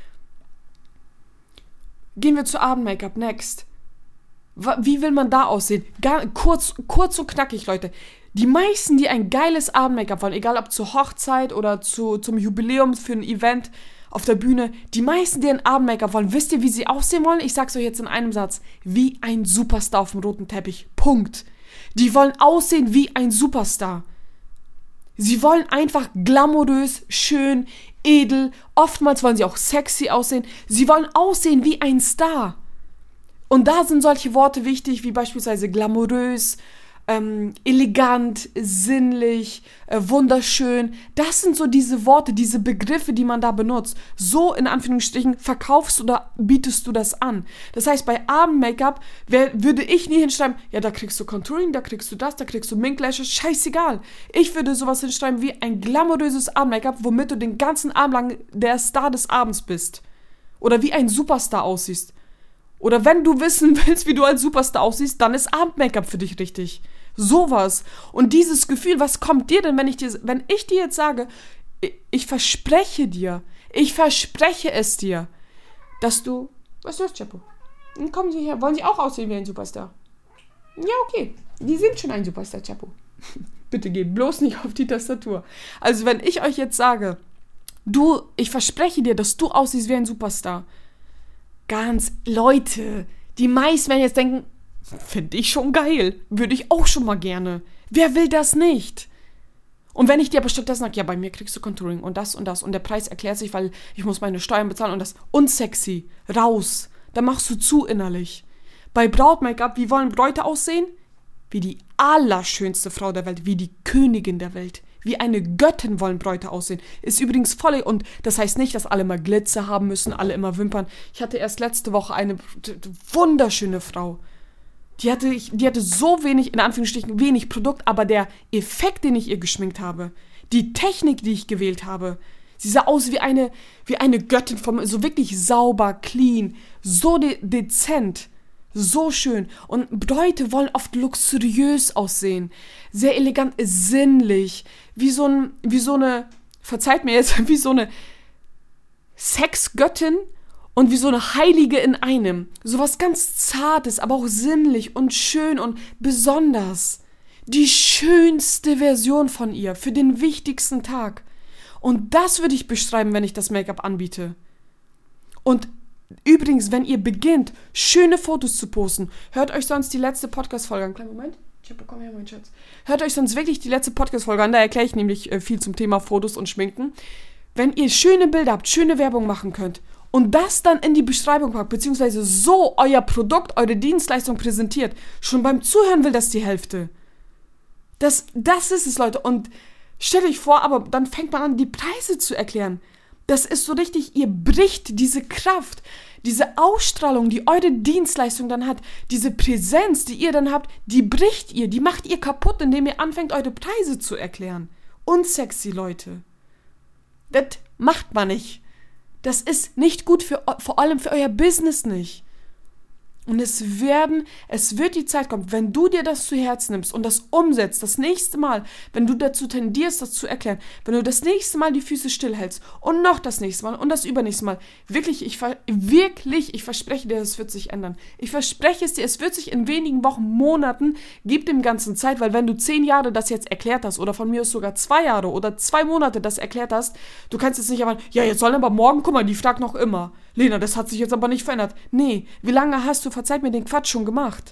Speaker 1: Gehen wir zu Abend-Make-up, next. Wie will man da aussehen? Kurz und knackig, Leute. Die meisten, die ein geiles Abend-Make-up wollen, egal ob zur Hochzeit oder zum Jubiläum für ein Event auf der Bühne, die meisten, die ein Abend-Make-up wollen, wisst ihr, wie sie aussehen wollen? Ich sag's euch jetzt in einem Satz. Wie ein Superstar auf dem roten Teppich. Punkt. Die wollen aussehen wie ein Superstar. Sie wollen einfach glamourös, schön, edel. Oftmals wollen sie auch sexy aussehen. Sie wollen aussehen wie ein Star. Und da sind solche Worte wichtig, wie beispielsweise glamourös, elegant, sinnlich, wunderschön. Das sind so diese Worte, diese Begriffe, die man da benutzt. So in Anführungsstrichen verkaufst oder bietest du das an. Das heißt, bei Abend-Make-up würde ich nie hinschreiben, ja, da kriegst du Contouring, da kriegst du das, da kriegst du Mink-Lashes, scheißegal. Ich würde sowas hinschreiben wie ein glamouröses Abend-Make-up, womit du den ganzen Abend lang der Star des Abends bist. Oder wie ein Superstar aussiehst. Oder wenn du wissen willst, wie du als Superstar aussiehst, dann ist Abend-Make-up für dich richtig. Sowas. Und dieses Gefühl, was kommt dir denn, wenn ich dir jetzt sage, ich verspreche es dir, dass du, was ist das, Chapo? Kommen Sie her, wollen Sie auch aussehen wie ein Superstar? Ja, okay, die sind schon ein Superstar, Chapo. Bitte geht bloß nicht auf die Tastatur. Also wenn ich euch jetzt sage, ich verspreche dir, dass du aussiehst wie ein Superstar. Leute, die meisten werden jetzt denken, finde ich schon geil. Würde ich auch schon mal gerne. Wer will das nicht? Und wenn ich dir aber stattdessen sage, ja, bei mir kriegst du Contouring und das und der Preis erklärt sich, weil ich muss meine Steuern bezahlen und das unsexy, raus, dann machst du zu innerlich. Bei Braut-Make-up, wie wollen Bräute aussehen? Wie die allerschönste Frau der Welt, wie die Königin der Welt. Wie eine Göttin wollen Bräute aussehen. Ist übrigens voll, und das heißt nicht, dass alle immer Glitzer haben müssen, alle immer Wimpern. Ich hatte erst letzte Woche eine wunderschöne Frau. Die hatte so wenig, in Anführungsstrichen, wenig Produkt, aber der Effekt, den ich ihr geschminkt habe, die Technik, die ich gewählt habe, sie sah aus wie eine Göttin, so wirklich sauber, clean, so dezent, so schön. Und Bräute wollen oft luxuriös aussehen, sehr elegant, sinnlich, wie so eine, verzeiht mir jetzt, wie so eine Sexgöttin, und wie so eine Heilige in einem. So was ganz Zartes, aber auch sinnlich und schön und besonders. Die schönste Version von ihr für den wichtigsten Tag. Und das würde ich beschreiben, wenn ich das Make-up anbiete. Und übrigens, wenn ihr beginnt, schöne Fotos zu posten, hört euch sonst die letzte Podcast-Folge an. Kleinen Moment. Komm her, mein Schatz. Hört euch sonst wirklich die letzte Podcast-Folge an, da erkläre ich nämlich viel zum Thema Fotos und Schminken. Wenn ihr schöne Bilder habt, schöne Werbung machen könnt, und das dann in die Beschreibung packt, beziehungsweise so euer Produkt, eure Dienstleistung präsentiert, schon beim Zuhören will das die Hälfte. Das ist es, Leute. Und stellt euch vor, aber dann fängt man an, die Preise zu erklären. Das ist so richtig, ihr bricht diese Kraft, diese Ausstrahlung, die eure Dienstleistung dann hat, diese Präsenz, die ihr dann habt, die bricht ihr, die macht ihr kaputt, indem ihr anfängt, eure Preise zu erklären. Unsexy, Leute. Das macht man nicht. Das ist nicht gut, vor allem für euer Business nicht. Und es wird die Zeit kommen, wenn du dir das zu Herzen nimmst und das umsetzt, das nächste Mal, wenn du dazu tendierst, das zu erklären, wenn du das nächste Mal die Füße stillhältst und noch das nächste Mal und das übernächste Mal, ich verspreche dir, es wird sich ändern. Ich verspreche es dir, es wird sich in wenigen Wochen, Monaten, gib dem Ganzen Zeit, weil wenn du 10 Jahre das jetzt erklärt hast oder von mir aus sogar 2 Jahre oder 2 Monate das erklärt hast, du kannst jetzt nicht einfach, ja, jetzt sollen aber morgen, guck mal, die fragt noch immer. Lena, das hat sich jetzt aber nicht verändert. Nee, wie lange hast du, verzeiht mir, den Quatsch schon gemacht?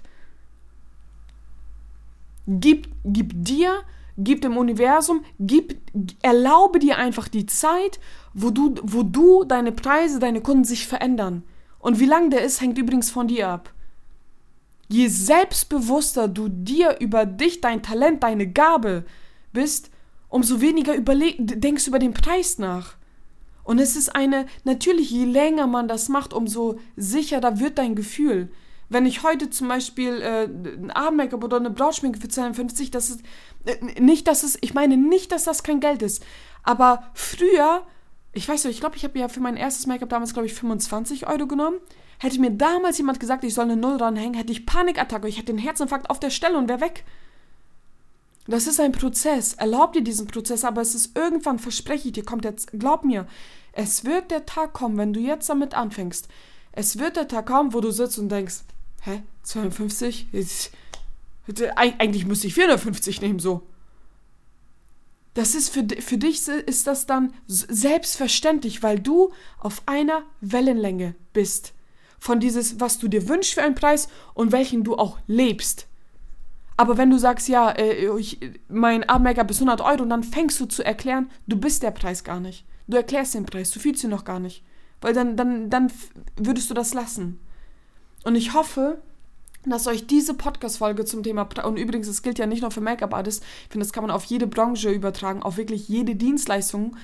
Speaker 1: Gib dir, gib dem Universum, erlaube dir einfach die Zeit, wo du deine Preise, deine Kunden sich verändern. Und wie lang der ist, hängt übrigens von dir ab. Je selbstbewusster du dir über dich, dein Talent, deine Gabe bist, umso weniger denkst du über den Preis nach. Und es ist natürlich, je länger man das macht, umso sicherer wird dein Gefühl. Wenn ich heute zum Beispiel ein Abend-Make-up oder eine Brautschminke für 52, ich meine nicht, dass das kein Geld ist. Aber früher, ich weiß nicht, ich glaube, ich habe ja für mein erstes Make-up damals, glaube ich, 25 € genommen. Hätte mir damals jemand gesagt, ich soll eine Null ranhängen, hätte ich Panikattacke, ich hätte den Herzinfarkt auf der Stelle und wäre weg. Das ist ein Prozess. Erlaub dir diesen Prozess, aber es ist irgendwann, verspreche ich dir, glaub mir, es wird der Tag kommen, wenn du jetzt damit anfängst. Es wird der Tag kommen, wo du sitzt und denkst, 52? Eigentlich müsste ich 450 nehmen, so. Das ist für dich ist das dann selbstverständlich, weil du auf einer Wellenlänge bist. Von dieses, was du dir wünschst für einen Preis und welchen du auch lebst. Aber wenn du sagst, ja, mein Abend-Make-up ist 100 Euro und dann fängst du zu erklären, du bist der Preis gar nicht. Du erklärst den Preis, du fühlst ihn noch gar nicht. Weil dann würdest du das lassen. Und ich hoffe, dass euch diese Podcast-Folge zum Thema, und übrigens, es gilt ja nicht nur für Make-up-Artists, ich finde, das kann man auf jede Branche übertragen, auf wirklich jede Dienstleistung.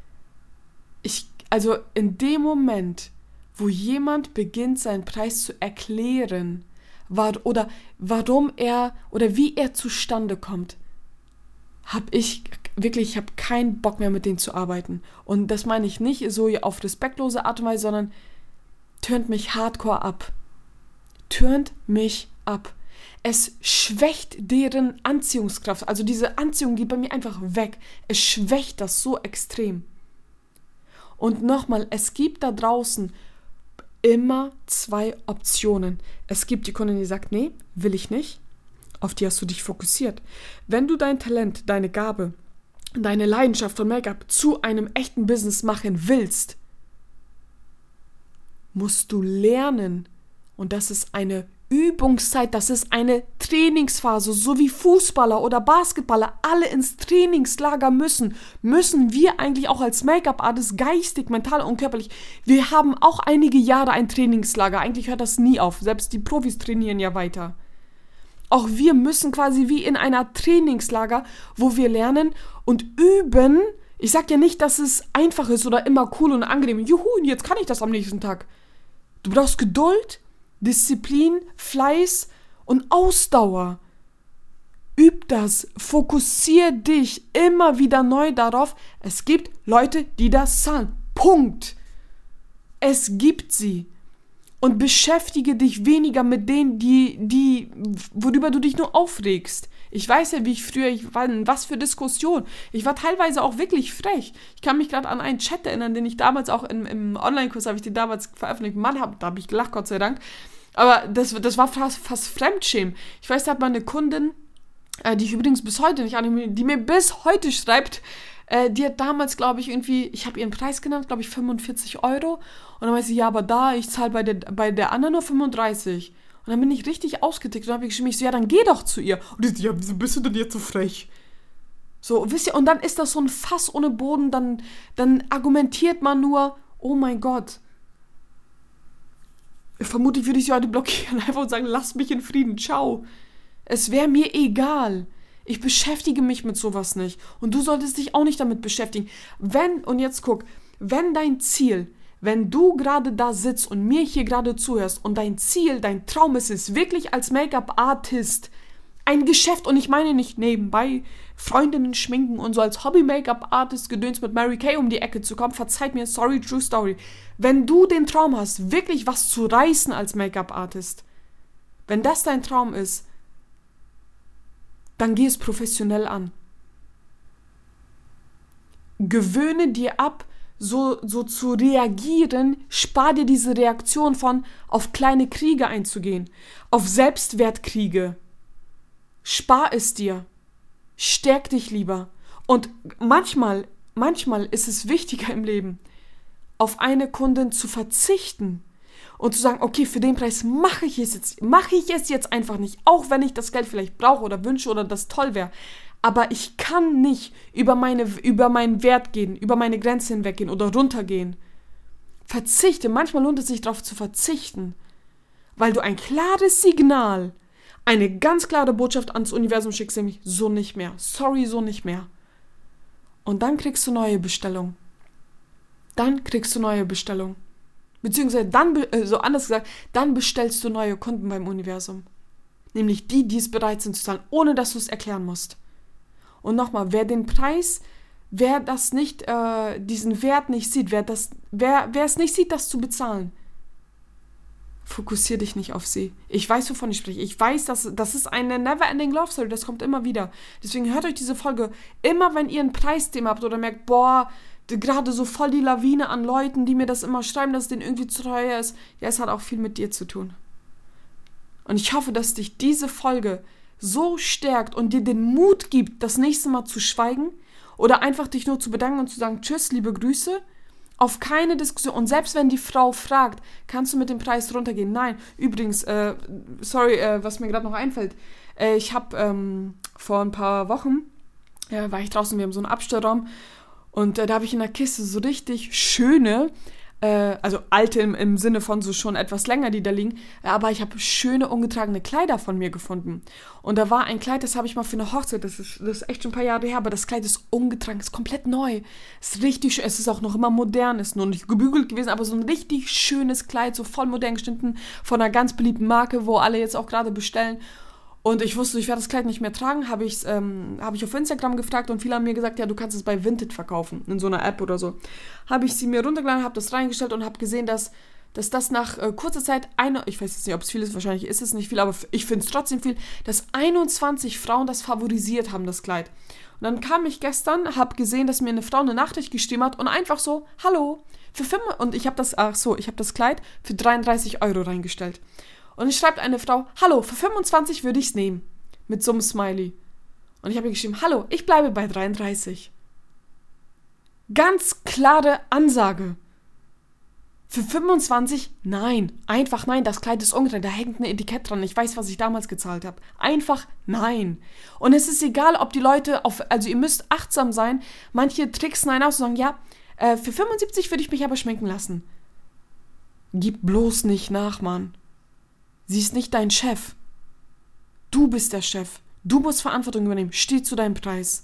Speaker 1: Also in dem Moment, wo jemand beginnt, seinen Preis zu erklären, warum er oder wie er zustande kommt, habe ich keinen Bock mehr mit denen zu arbeiten. Und das meine ich nicht so auf respektlose Art und Weise, sondern turnt mich hardcore ab. Turnt mich ab. Es schwächt deren Anziehungskraft. Also diese Anziehung geht bei mir einfach weg. Es schwächt das so extrem. Und nochmal, es gibt da draußen immer 2 Optionen. Es gibt die Kundin, die sagt, nee, will ich nicht. Auf die hast du dich fokussiert. Wenn du dein Talent, deine Gabe, deine Leidenschaft von Make-up zu einem echten Business machen willst, musst du lernen. Und das ist eine Übungszeit, das ist eine Trainingsphase, so wie Fußballer oder Basketballer alle ins Trainingslager müssen wir eigentlich auch als Make-up-Artist geistig, mental und körperlich, wir haben auch einige Jahre ein Trainingslager, eigentlich hört das nie auf, selbst die Profis trainieren ja weiter. Auch wir müssen quasi wie in einer Trainingslager, wo wir lernen und üben. Ich sag ja nicht, dass es einfach ist oder immer cool und angenehm, juhu, jetzt kann ich das am nächsten Tag. Du brauchst Geduld, Disziplin, Fleiß und Ausdauer. Üb das, fokussier dich immer wieder neu darauf. Es gibt Leute, die das zahlen. Punkt. Es gibt sie. Und beschäftige dich weniger mit denen, worüber du dich nur aufregst. Ich weiß ja, wie ich war in was für Diskussionen. Ich war teilweise auch wirklich frech. Ich kann mich gerade an einen Chat erinnern, den ich damals auch im Online-Kurs, habe ich den damals veröffentlicht. Mann, da habe ich gelacht, Gott sei Dank. Aber das war fast Fremdschämen. Ich weiß, da hat mal eine Kundin, die ich übrigens bis heute nicht annehme, die mir bis heute schreibt, die hat damals, glaube ich, ich habe ihren Preis genannt, glaube ich, 45 Euro. Und dann meinte sie, ja, aber ich zahle bei der anderen nur 35. Und dann bin ich richtig ausgetickt und habe geschrieben, ich so, ja, dann geh doch zu ihr. Und die so, ja, wieso bist du denn jetzt so frech? So, wisst ihr, und dann ist das so ein Fass ohne Boden, dann argumentiert man nur, oh mein Gott. Vermutlich würde ich sie heute blockieren, einfach und sagen, lass mich in Frieden, ciao. Es wäre mir egal. Ich beschäftige mich mit sowas nicht. Und du solltest dich auch nicht damit beschäftigen. Und jetzt guck, wenn du gerade da sitzt und mir hier gerade zuhörst und dein Ziel, dein Traum ist es, wirklich als Make-up-Artist ein Geschäft, und ich meine nicht nebenbei Freundinnen schminken und so als Hobby-Make-up-Artist gedöns mit Mary Kay um die Ecke zu kommen, verzeiht mir, sorry, true story. Wenn du den Traum hast, wirklich was zu reißen als Make-up-Artist, wenn das dein Traum ist, dann geh es professionell an. Gewöhne dir ab, so zu reagieren, spar dir diese Reaktion auf kleine Kriege einzugehen, auf Selbstwertkriege. Spar es dir. Stärk dich lieber. Und manchmal ist es wichtiger im Leben, auf eine Kundin zu verzichten und zu sagen, okay, für den Preis mache ich es jetzt einfach nicht, auch wenn ich das Geld vielleicht brauche oder wünsche oder das toll wäre. Aber ich kann nicht über meinen Wert gehen, über meine Grenze hinweggehen oder runtergehen. Verzichte. Manchmal lohnt es sich darauf zu verzichten, weil du ein klares Signal, eine ganz klare Botschaft ans Universum schickst, nämlich so nicht mehr. Sorry, so nicht mehr. Und dann kriegst du neue Bestellungen. Beziehungsweise dann bestellst du neue Kunden beim Universum. Nämlich die es bereit sind zu zahlen, ohne dass du es erklären musst. Und nochmal, wer diesen Wert nicht sieht, wer es nicht sieht, das zu bezahlen, fokussier dich nicht auf sie. Ich weiß, wovon ich spreche. Ich weiß, das ist eine never-ending Love Story, das kommt immer wieder. Deswegen hört euch diese Folge immer, wenn ihr ein Preisthema habt oder merkt, boah, gerade so voll die Lawine an Leuten, die mir das immer schreiben, dass es denen irgendwie zu teuer ist. Ja, es hat auch viel mit dir zu tun. Und ich hoffe, dass dich diese Folge so stärkt und dir den Mut gibt, das nächste Mal zu schweigen oder einfach dich nur zu bedanken und zu sagen, tschüss, liebe Grüße, auf keine Diskussion. Und selbst wenn die Frau fragt, kannst du mit dem Preis runtergehen? Nein. Übrigens, was mir gerade noch einfällt, ich habe vor ein paar Wochen, war ich draußen, wir haben so einen Abstellraum und da habe ich in der Kiste so richtig schöne, also alte im Sinne von so schon etwas länger, die da liegen, aber ich habe schöne ungetragene Kleider von mir gefunden. Und da war ein Kleid, das habe ich mal für eine Hochzeit, das ist echt schon ein paar Jahre her, aber das Kleid ist ungetragen, ist komplett neu, ist richtig schön, es ist auch noch immer modern, ist nur nicht gebügelt gewesen, aber so ein richtig schönes Kleid, so voll modern geschnitten, von einer ganz beliebten Marke, wo alle jetzt auch gerade bestellen. Und ich wusste, ich werde das Kleid nicht mehr tragen, habe ich auf Instagram gefragt und viele haben mir gesagt, ja, du kannst es bei Vinted verkaufen, in so einer App oder so. Habe ich sie mir runtergeladen, habe das reingestellt und habe gesehen, dass das nach kurzer Zeit, ich weiß jetzt nicht, ob es viel ist, wahrscheinlich ist es nicht viel, aber ich finde es trotzdem viel, dass 21 Frauen das favorisiert haben, das Kleid. Und dann kam ich gestern, habe gesehen, dass mir eine Frau eine Nachricht geschrieben hat und einfach so, hallo, und ich habe das Kleid für 33 Euro reingestellt. Und es schreibt eine Frau, hallo, für 25 würde ich es nehmen. Mit so einem Smiley. Und ich habe ihr geschrieben, hallo, ich bleibe bei 33. Ganz klare Ansage. Für 25, nein. Einfach nein, das Kleid ist ungetragen, da hängt ein Etikett dran. Ich weiß, was ich damals gezahlt habe. Einfach nein. Und es ist egal, ob die Leute, also ihr müsst achtsam sein. Manche tricksen einen aus und sagen, ja, für 75 würde ich mich aber schminken lassen. Gib bloß nicht nach, Mann. Sie ist nicht dein Chef. Du bist der Chef. Du musst Verantwortung übernehmen. Steh zu deinem Preis.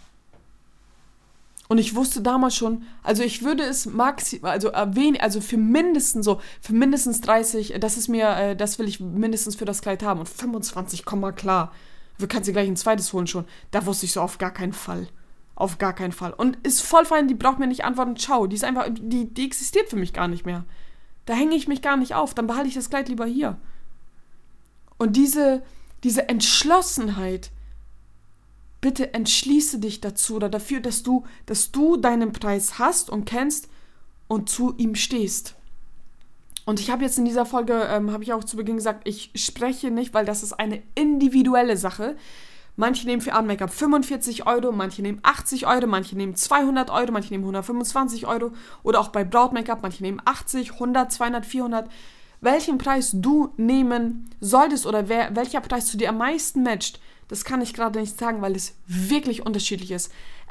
Speaker 1: Und ich wusste damals schon, also ich würde es für mindestens 30, das will ich mindestens für das Kleid haben. Und 25, komm mal klar. Du kannst dir gleich ein zweites holen schon. Da wusste ich so, auf gar keinen Fall. Auf gar keinen Fall. Und ist voll fein, die braucht mir nicht antworten. Ciao. Die ist einfach, die existiert für mich gar nicht mehr. Da hänge ich mich gar nicht auf. Dann behalte ich das Kleid lieber hier. Und diese Entschlossenheit, bitte entschließe dich dazu oder dafür, dass du deinen Preis hast und kennst und zu ihm stehst. Und ich habe jetzt in dieser Folge, habe ich auch zu Beginn gesagt, ich spreche nicht, weil das ist eine individuelle Sache. Manche nehmen für Abend-Make-up 45 Euro, manche nehmen 80 Euro, manche nehmen 200 Euro, manche nehmen 125 Euro oder auch bei Braut-Make-up, manche nehmen 80, 100, 200, 400. Welchen Preis du nehmen solltest oder welcher Preis zu dir am meisten matcht, das kann ich gerade nicht sagen, weil es wirklich unterschiedlich ist.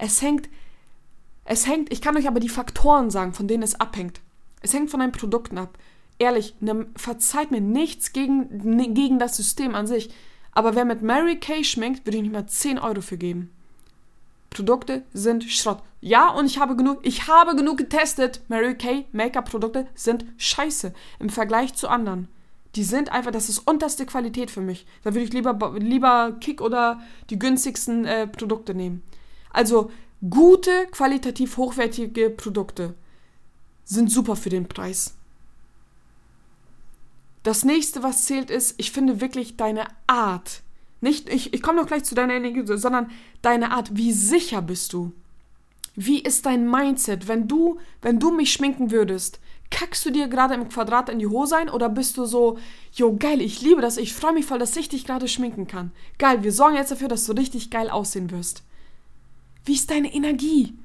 Speaker 1: Ich kann euch aber die Faktoren sagen, von denen es abhängt. Es hängt von deinen Produkten ab. Ehrlich, verzeiht mir nichts gegen das System an sich, aber wer mit Mary Kay schminkt, würde ich nicht mal 10 Euro für geben. Produkte sind Schrott. Ja, und ich habe genug getestet. Mary Kay Make-up-Produkte sind scheiße im Vergleich zu anderen. Die sind einfach, das ist unterste Qualität für mich. Da würde ich lieber Kick oder die günstigsten Produkte nehmen. Also gute, qualitativ hochwertige Produkte sind super für den Preis. Das nächste, was zählt, ist, ich finde wirklich deine Art. Nicht, ich komme noch gleich zu deiner Energie, sondern deine Art. Wie sicher bist du? Wie ist dein Mindset? Wenn du mich schminken würdest, kackst du dir gerade im Quadrat in die Hose ein oder bist du so, jo geil, ich liebe das, ich freue mich voll, dass ich dich gerade schminken kann. Geil, wir sorgen jetzt dafür, dass du richtig geil aussehen wirst. Wie ist deine Energie?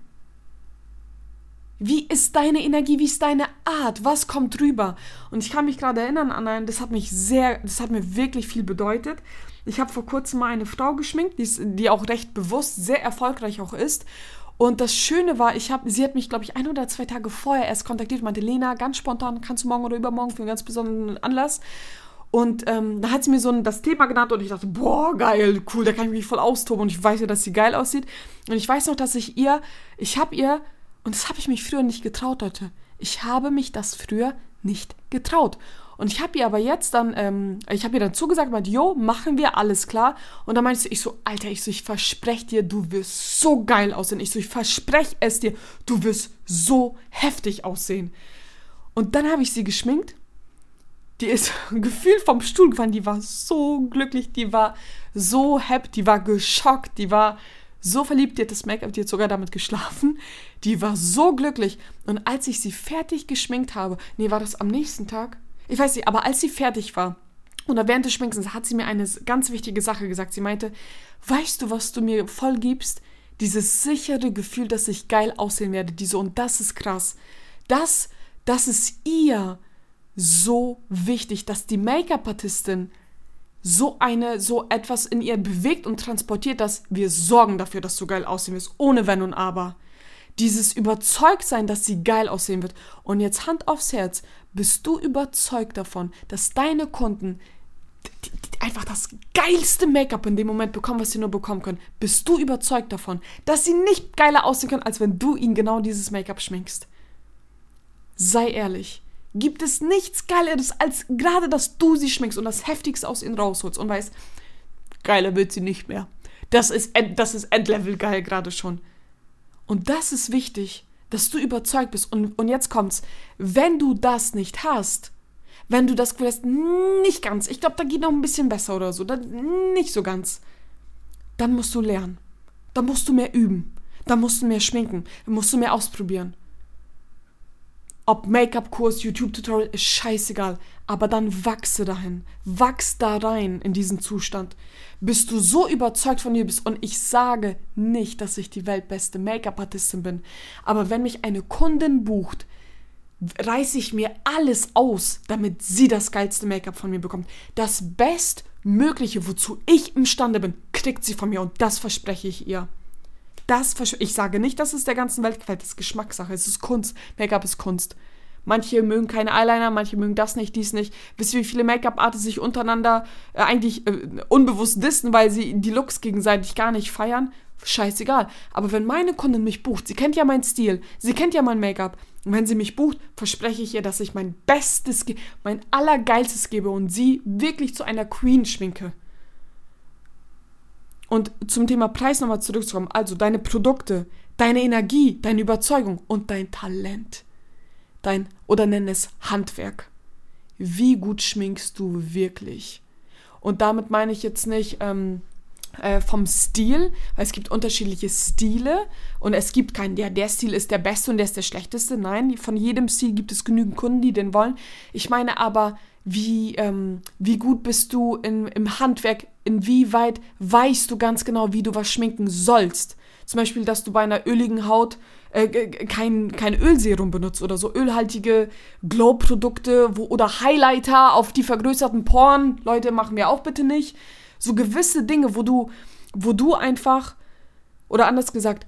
Speaker 1: Wie ist deine Energie? Wie ist deine Art? Was kommt rüber? Und ich kann mich gerade erinnern an das hat mir wirklich viel bedeutet. Ich habe vor kurzem mal eine Frau geschminkt, die auch recht bewusst, sehr erfolgreich auch ist. Und das Schöne war, sie hat mich, glaube ich, 1 oder 2 Tage vorher erst kontaktiert, meinte, Lena, ganz spontan, kannst du morgen oder übermorgen für einen ganz besonderen Anlass? Und da hat sie mir das Thema genannt und ich dachte, boah, geil, cool, da kann ich mich voll austoben und ich weiß ja, dass sie geil aussieht. Und ich weiß noch, dass und das habe ich mich früher nicht getraut, Leute. Ich habe mich das früher nicht getraut. Und ich habe ihr aber jetzt dann, ich habe ihr dann zugesagt, meinte, jo, machen wir, alles klar. Und dann meinte ich so, Alter, ich verspreche dir, du wirst so geil aussehen. Ich verspreche es dir, du wirst so heftig aussehen. Und dann habe ich sie geschminkt. Die ist gefühlt vom Stuhl gefallen, die war so glücklich, die war so happy, die war geschockt, die war so verliebt, die hat das Make-up, die hat sogar damit geschlafen, die war so glücklich. Und als ich sie fertig geschminkt habe, war das am nächsten Tag? Ich weiß nicht, aber als sie fertig war oder während des Schminkens hat sie mir eine ganz wichtige Sache gesagt. Sie meinte, weißt du, was du mir voll gibst? Dieses sichere Gefühl, dass ich geil aussehen werde. Und das ist krass. Das ist ihr so wichtig, dass die Make-up-Artistin so etwas in ihr bewegt und transportiert, dass wir sorgen dafür, dass du geil aussehen wirst, ohne Wenn und Aber. Dieses Überzeugtsein, dass sie geil aussehen wird. Und jetzt Hand aufs Herz, bist du überzeugt davon, dass deine Kunden einfach das geilste Make-up in dem Moment bekommen, was sie nur bekommen können? Bist du überzeugt davon, dass sie nicht geiler aussehen können, als wenn du ihnen genau dieses Make-up schminkst? Sei ehrlich. Gibt es nichts Geileres, als gerade, dass du sie schminkst und das Heftigste aus ihnen rausholst und weißt, geiler wird sie nicht mehr. Das ist Endlevel geil gerade schon. Und das ist wichtig, dass du überzeugt bist. Und jetzt kommt's. Wenn du das nicht hast, wenn du das Gefühl hast, nicht ganz, ich glaube, da geht noch ein bisschen besser oder so, nicht so ganz, dann musst du lernen. Dann musst du mehr üben. Dann musst du mehr schminken. Dann musst du mehr ausprobieren. Ob Make-up-Kurs, YouTube-Tutorial, ist scheißegal. Aber dann wachse dahin. Wachs da rein in diesen Zustand. Bis du so überzeugt von dir bist. Und ich sage nicht, dass ich die weltbeste Make-up-Artistin bin. Aber wenn mich eine Kundin bucht, reiße ich mir alles aus, damit sie das geilste Make-up von mir bekommt. Das Bestmögliche, wozu ich imstande bin, kriegt sie von mir. Und das verspreche ich ihr. Ich sage nicht, dass es der ganzen Welt gefällt. Das ist Geschmackssache. Es ist Kunst. Make-up ist Kunst. Manche mögen keine Eyeliner, manche mögen das nicht, dies nicht. Wisst ihr, wie viele Make-up-Artists sich untereinander eigentlich unbewusst dissen, weil sie die Looks gegenseitig gar nicht feiern? Scheißegal. Aber wenn meine Kundin mich bucht, sie kennt ja meinen Stil, sie kennt ja mein Make-up. Und wenn sie mich bucht, verspreche ich ihr, dass ich mein Bestes, mein Allergeilstes gebe und sie wirklich zu einer Queen schminke. Und zum Thema Preis nochmal zurückzukommen. Also deine Produkte, deine Energie, deine Überzeugung und dein Talent. Oder nenn es Handwerk. Wie gut schminkst du wirklich? Und damit meine ich jetzt nicht vom Stil, weil es gibt unterschiedliche Stile und es gibt keinen, der Stil ist der beste und der ist der schlechteste. Nein, von jedem Stil gibt es genügend Kunden, die den wollen. Ich meine aber, wie gut bist du im Handwerk, inwieweit weißt du ganz genau, wie du was schminken sollst. Zum Beispiel, dass du bei einer öligen Haut kein Ölserum benutzt oder so ölhaltige Glow-Produkte oder Highlighter auf die vergrößerten Poren. Leute, machen wir auch bitte nicht. So gewisse Dinge, wo du einfach, oder anders gesagt,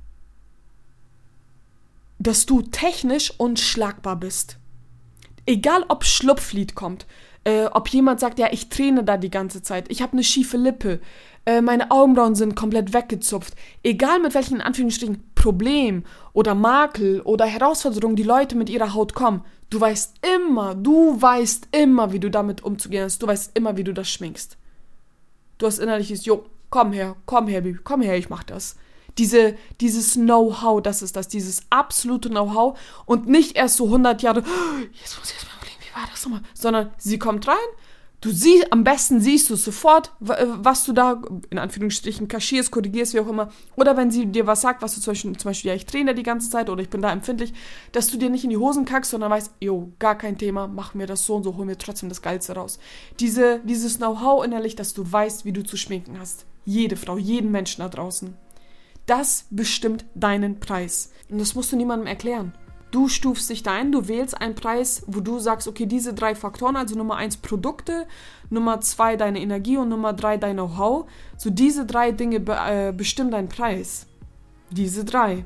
Speaker 1: dass du technisch unschlagbar bist. Egal, ob Schlupflied kommt, ob jemand sagt, ja, ich träne da die ganze Zeit, ich habe eine schiefe Lippe, meine Augenbrauen sind komplett weggezupft. Egal mit welchen, in Anführungsstrichen, Problem oder Makel oder Herausforderungen die Leute mit ihrer Haut kommen, du weißt immer, wie du damit umzugehen hast. Du weißt immer, wie du das schminkst. Du hast innerliches, komm her, Baby, komm her, ich mach das. Dieses Know-how, das ist das, dieses absolute Know-how und nicht erst so 100 Jahre, jetzt muss ich erst mal überlegen, wie war das nochmal, sondern sie kommt rein, am besten siehst du sofort, was du da, in Anführungsstrichen, kaschierst, korrigierst, wie auch immer, oder wenn sie dir was sagt, was du zum Beispiel, ja, ich träne die ganze Zeit oder ich bin da empfindlich, dass du dir nicht in die Hosen kackst, sondern weißt, gar kein Thema, machen wir das so und so, holen wir trotzdem das Geilste raus. Dieses Know-how innerlich, dass du weißt, wie du zu schminken hast. Jede Frau, jeden Menschen da draußen. Das bestimmt deinen Preis. Und das musst du niemandem erklären. Du stufst dich da ein, du wählst einen Preis, wo du sagst, okay, diese 3 Faktoren, also Nummer 1 Produkte, Nummer 2 deine Energie und Nummer 3 dein Know-how. So diese 3 Dinge bestimmen deinen Preis. Diese 3.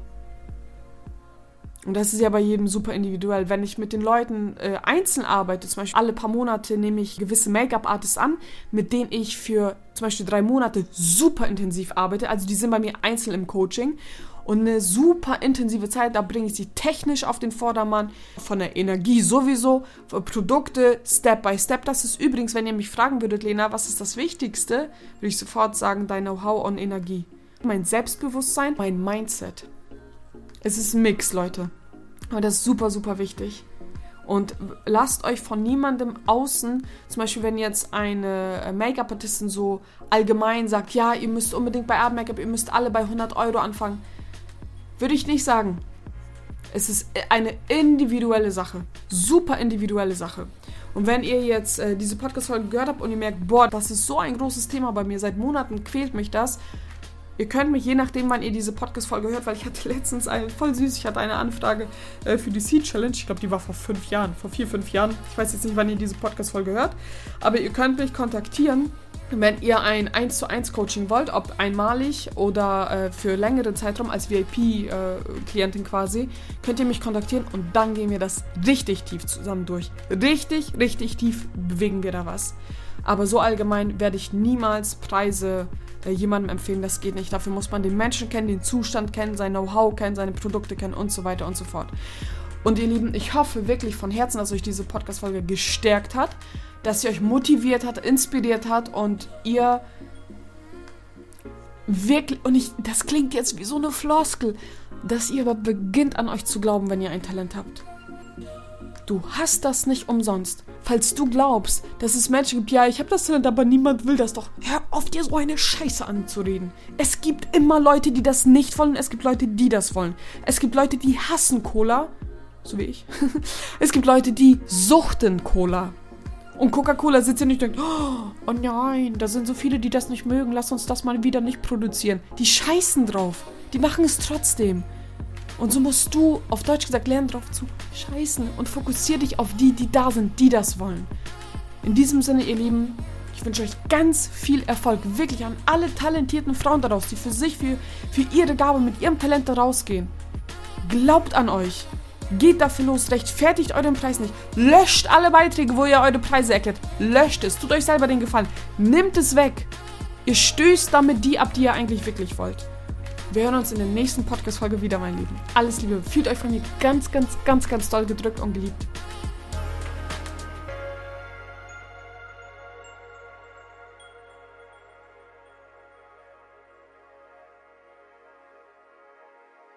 Speaker 1: Und das ist ja bei jedem super individuell. Wenn ich mit den Leuten einzeln arbeite, zum Beispiel alle paar Monate nehme ich gewisse Make-up-Artists an, mit denen ich für zum Beispiel 3 Monate super intensiv arbeite. Also die sind bei mir einzeln im Coaching. Und eine super intensive Zeit, da bringe ich sie technisch auf den Vordermann, von der Energie sowieso, Produkte, Step by Step. Das ist übrigens, wenn ihr mich fragen würdet, Lena, was ist das Wichtigste, würde ich sofort sagen, dein Know-how und Energie. Mein Selbstbewusstsein, mein Mindset. Es ist ein Mix, Leute. Aber das ist super, super wichtig. Und lasst euch von niemandem außen, zum Beispiel wenn jetzt eine Make-up-Artistin so allgemein sagt, ja, ihr müsst unbedingt bei Art Make-up, ihr müsst alle bei 100 Euro anfangen. Würde ich nicht sagen. Es ist eine individuelle Sache. Super individuelle Sache. Und wenn ihr jetzt diese Podcast-Folge gehört habt und ihr merkt, boah, das ist so ein großes Thema bei mir, seit Monaten quält mich das, ihr könnt mich, je nachdem, wann ihr diese Podcast-Folge hört, weil ich hatte letztens ich hatte eine Anfrage für die Seed Challenge. Ich glaube, die war vor 5 Jahren, vor 4-5 Jahren. Ich weiß jetzt nicht, wann ihr diese Podcast-Folge hört. Aber ihr könnt mich kontaktieren, wenn ihr ein 1:1 Coaching wollt, ob einmalig oder für längere Zeitraum als VIP-Klientin quasi, könnt ihr mich kontaktieren und dann gehen wir das richtig tief zusammen durch. Richtig, richtig tief bewegen wir da was. Aber so allgemein werde ich niemals Preise jemandem empfehlen, das geht nicht. Dafür muss man den Menschen kennen, den Zustand kennen, sein Know-how kennen, seine Produkte kennen und so weiter und so fort. Und ihr Lieben, ich hoffe wirklich von Herzen, dass euch diese Podcast-Folge gestärkt hat, dass sie euch motiviert hat, inspiriert hat und ihr wirklich, das klingt jetzt wie so eine Floskel, dass ihr aber beginnt an euch zu glauben, wenn ihr ein Talent habt. Du hast das nicht umsonst. Falls du glaubst, dass es Menschen gibt, ja, ich habe das Talent, aber niemand will das doch. Hör auf, dir so eine Scheiße anzureden. Es gibt immer Leute, die das nicht wollen. Es gibt Leute, die das wollen. Es gibt Leute, die hassen Cola. So wie ich. Es gibt Leute, die suchten Cola. Und Coca-Cola sitzt hier nicht und denkt, oh nein, da sind so viele, die das nicht mögen. Lass uns das mal wieder nicht produzieren. Die scheißen drauf. Die machen es trotzdem. Und so musst du, auf Deutsch gesagt, lernen drauf zu scheißen und fokussier dich auf die, die da sind, die das wollen. In diesem Sinne, ihr Lieben, ich wünsche euch ganz viel Erfolg, wirklich an alle talentierten Frauen daraus, die für sich, für ihre Gabe, mit ihrem Talent da rausgehen. Glaubt an euch. Geht dafür los, rechtfertigt euren Preis nicht. Löscht alle Beiträge, wo ihr eure Preise erklärt. Löscht es, tut euch selber den Gefallen. Nehmt es weg. Ihr stößt damit die ab, die ihr eigentlich wirklich wollt. Wir hören uns in der nächsten Podcast-Folge wieder, mein Lieben. Alles Liebe. Fühlt euch von mir ganz, ganz, ganz, ganz doll gedrückt und geliebt.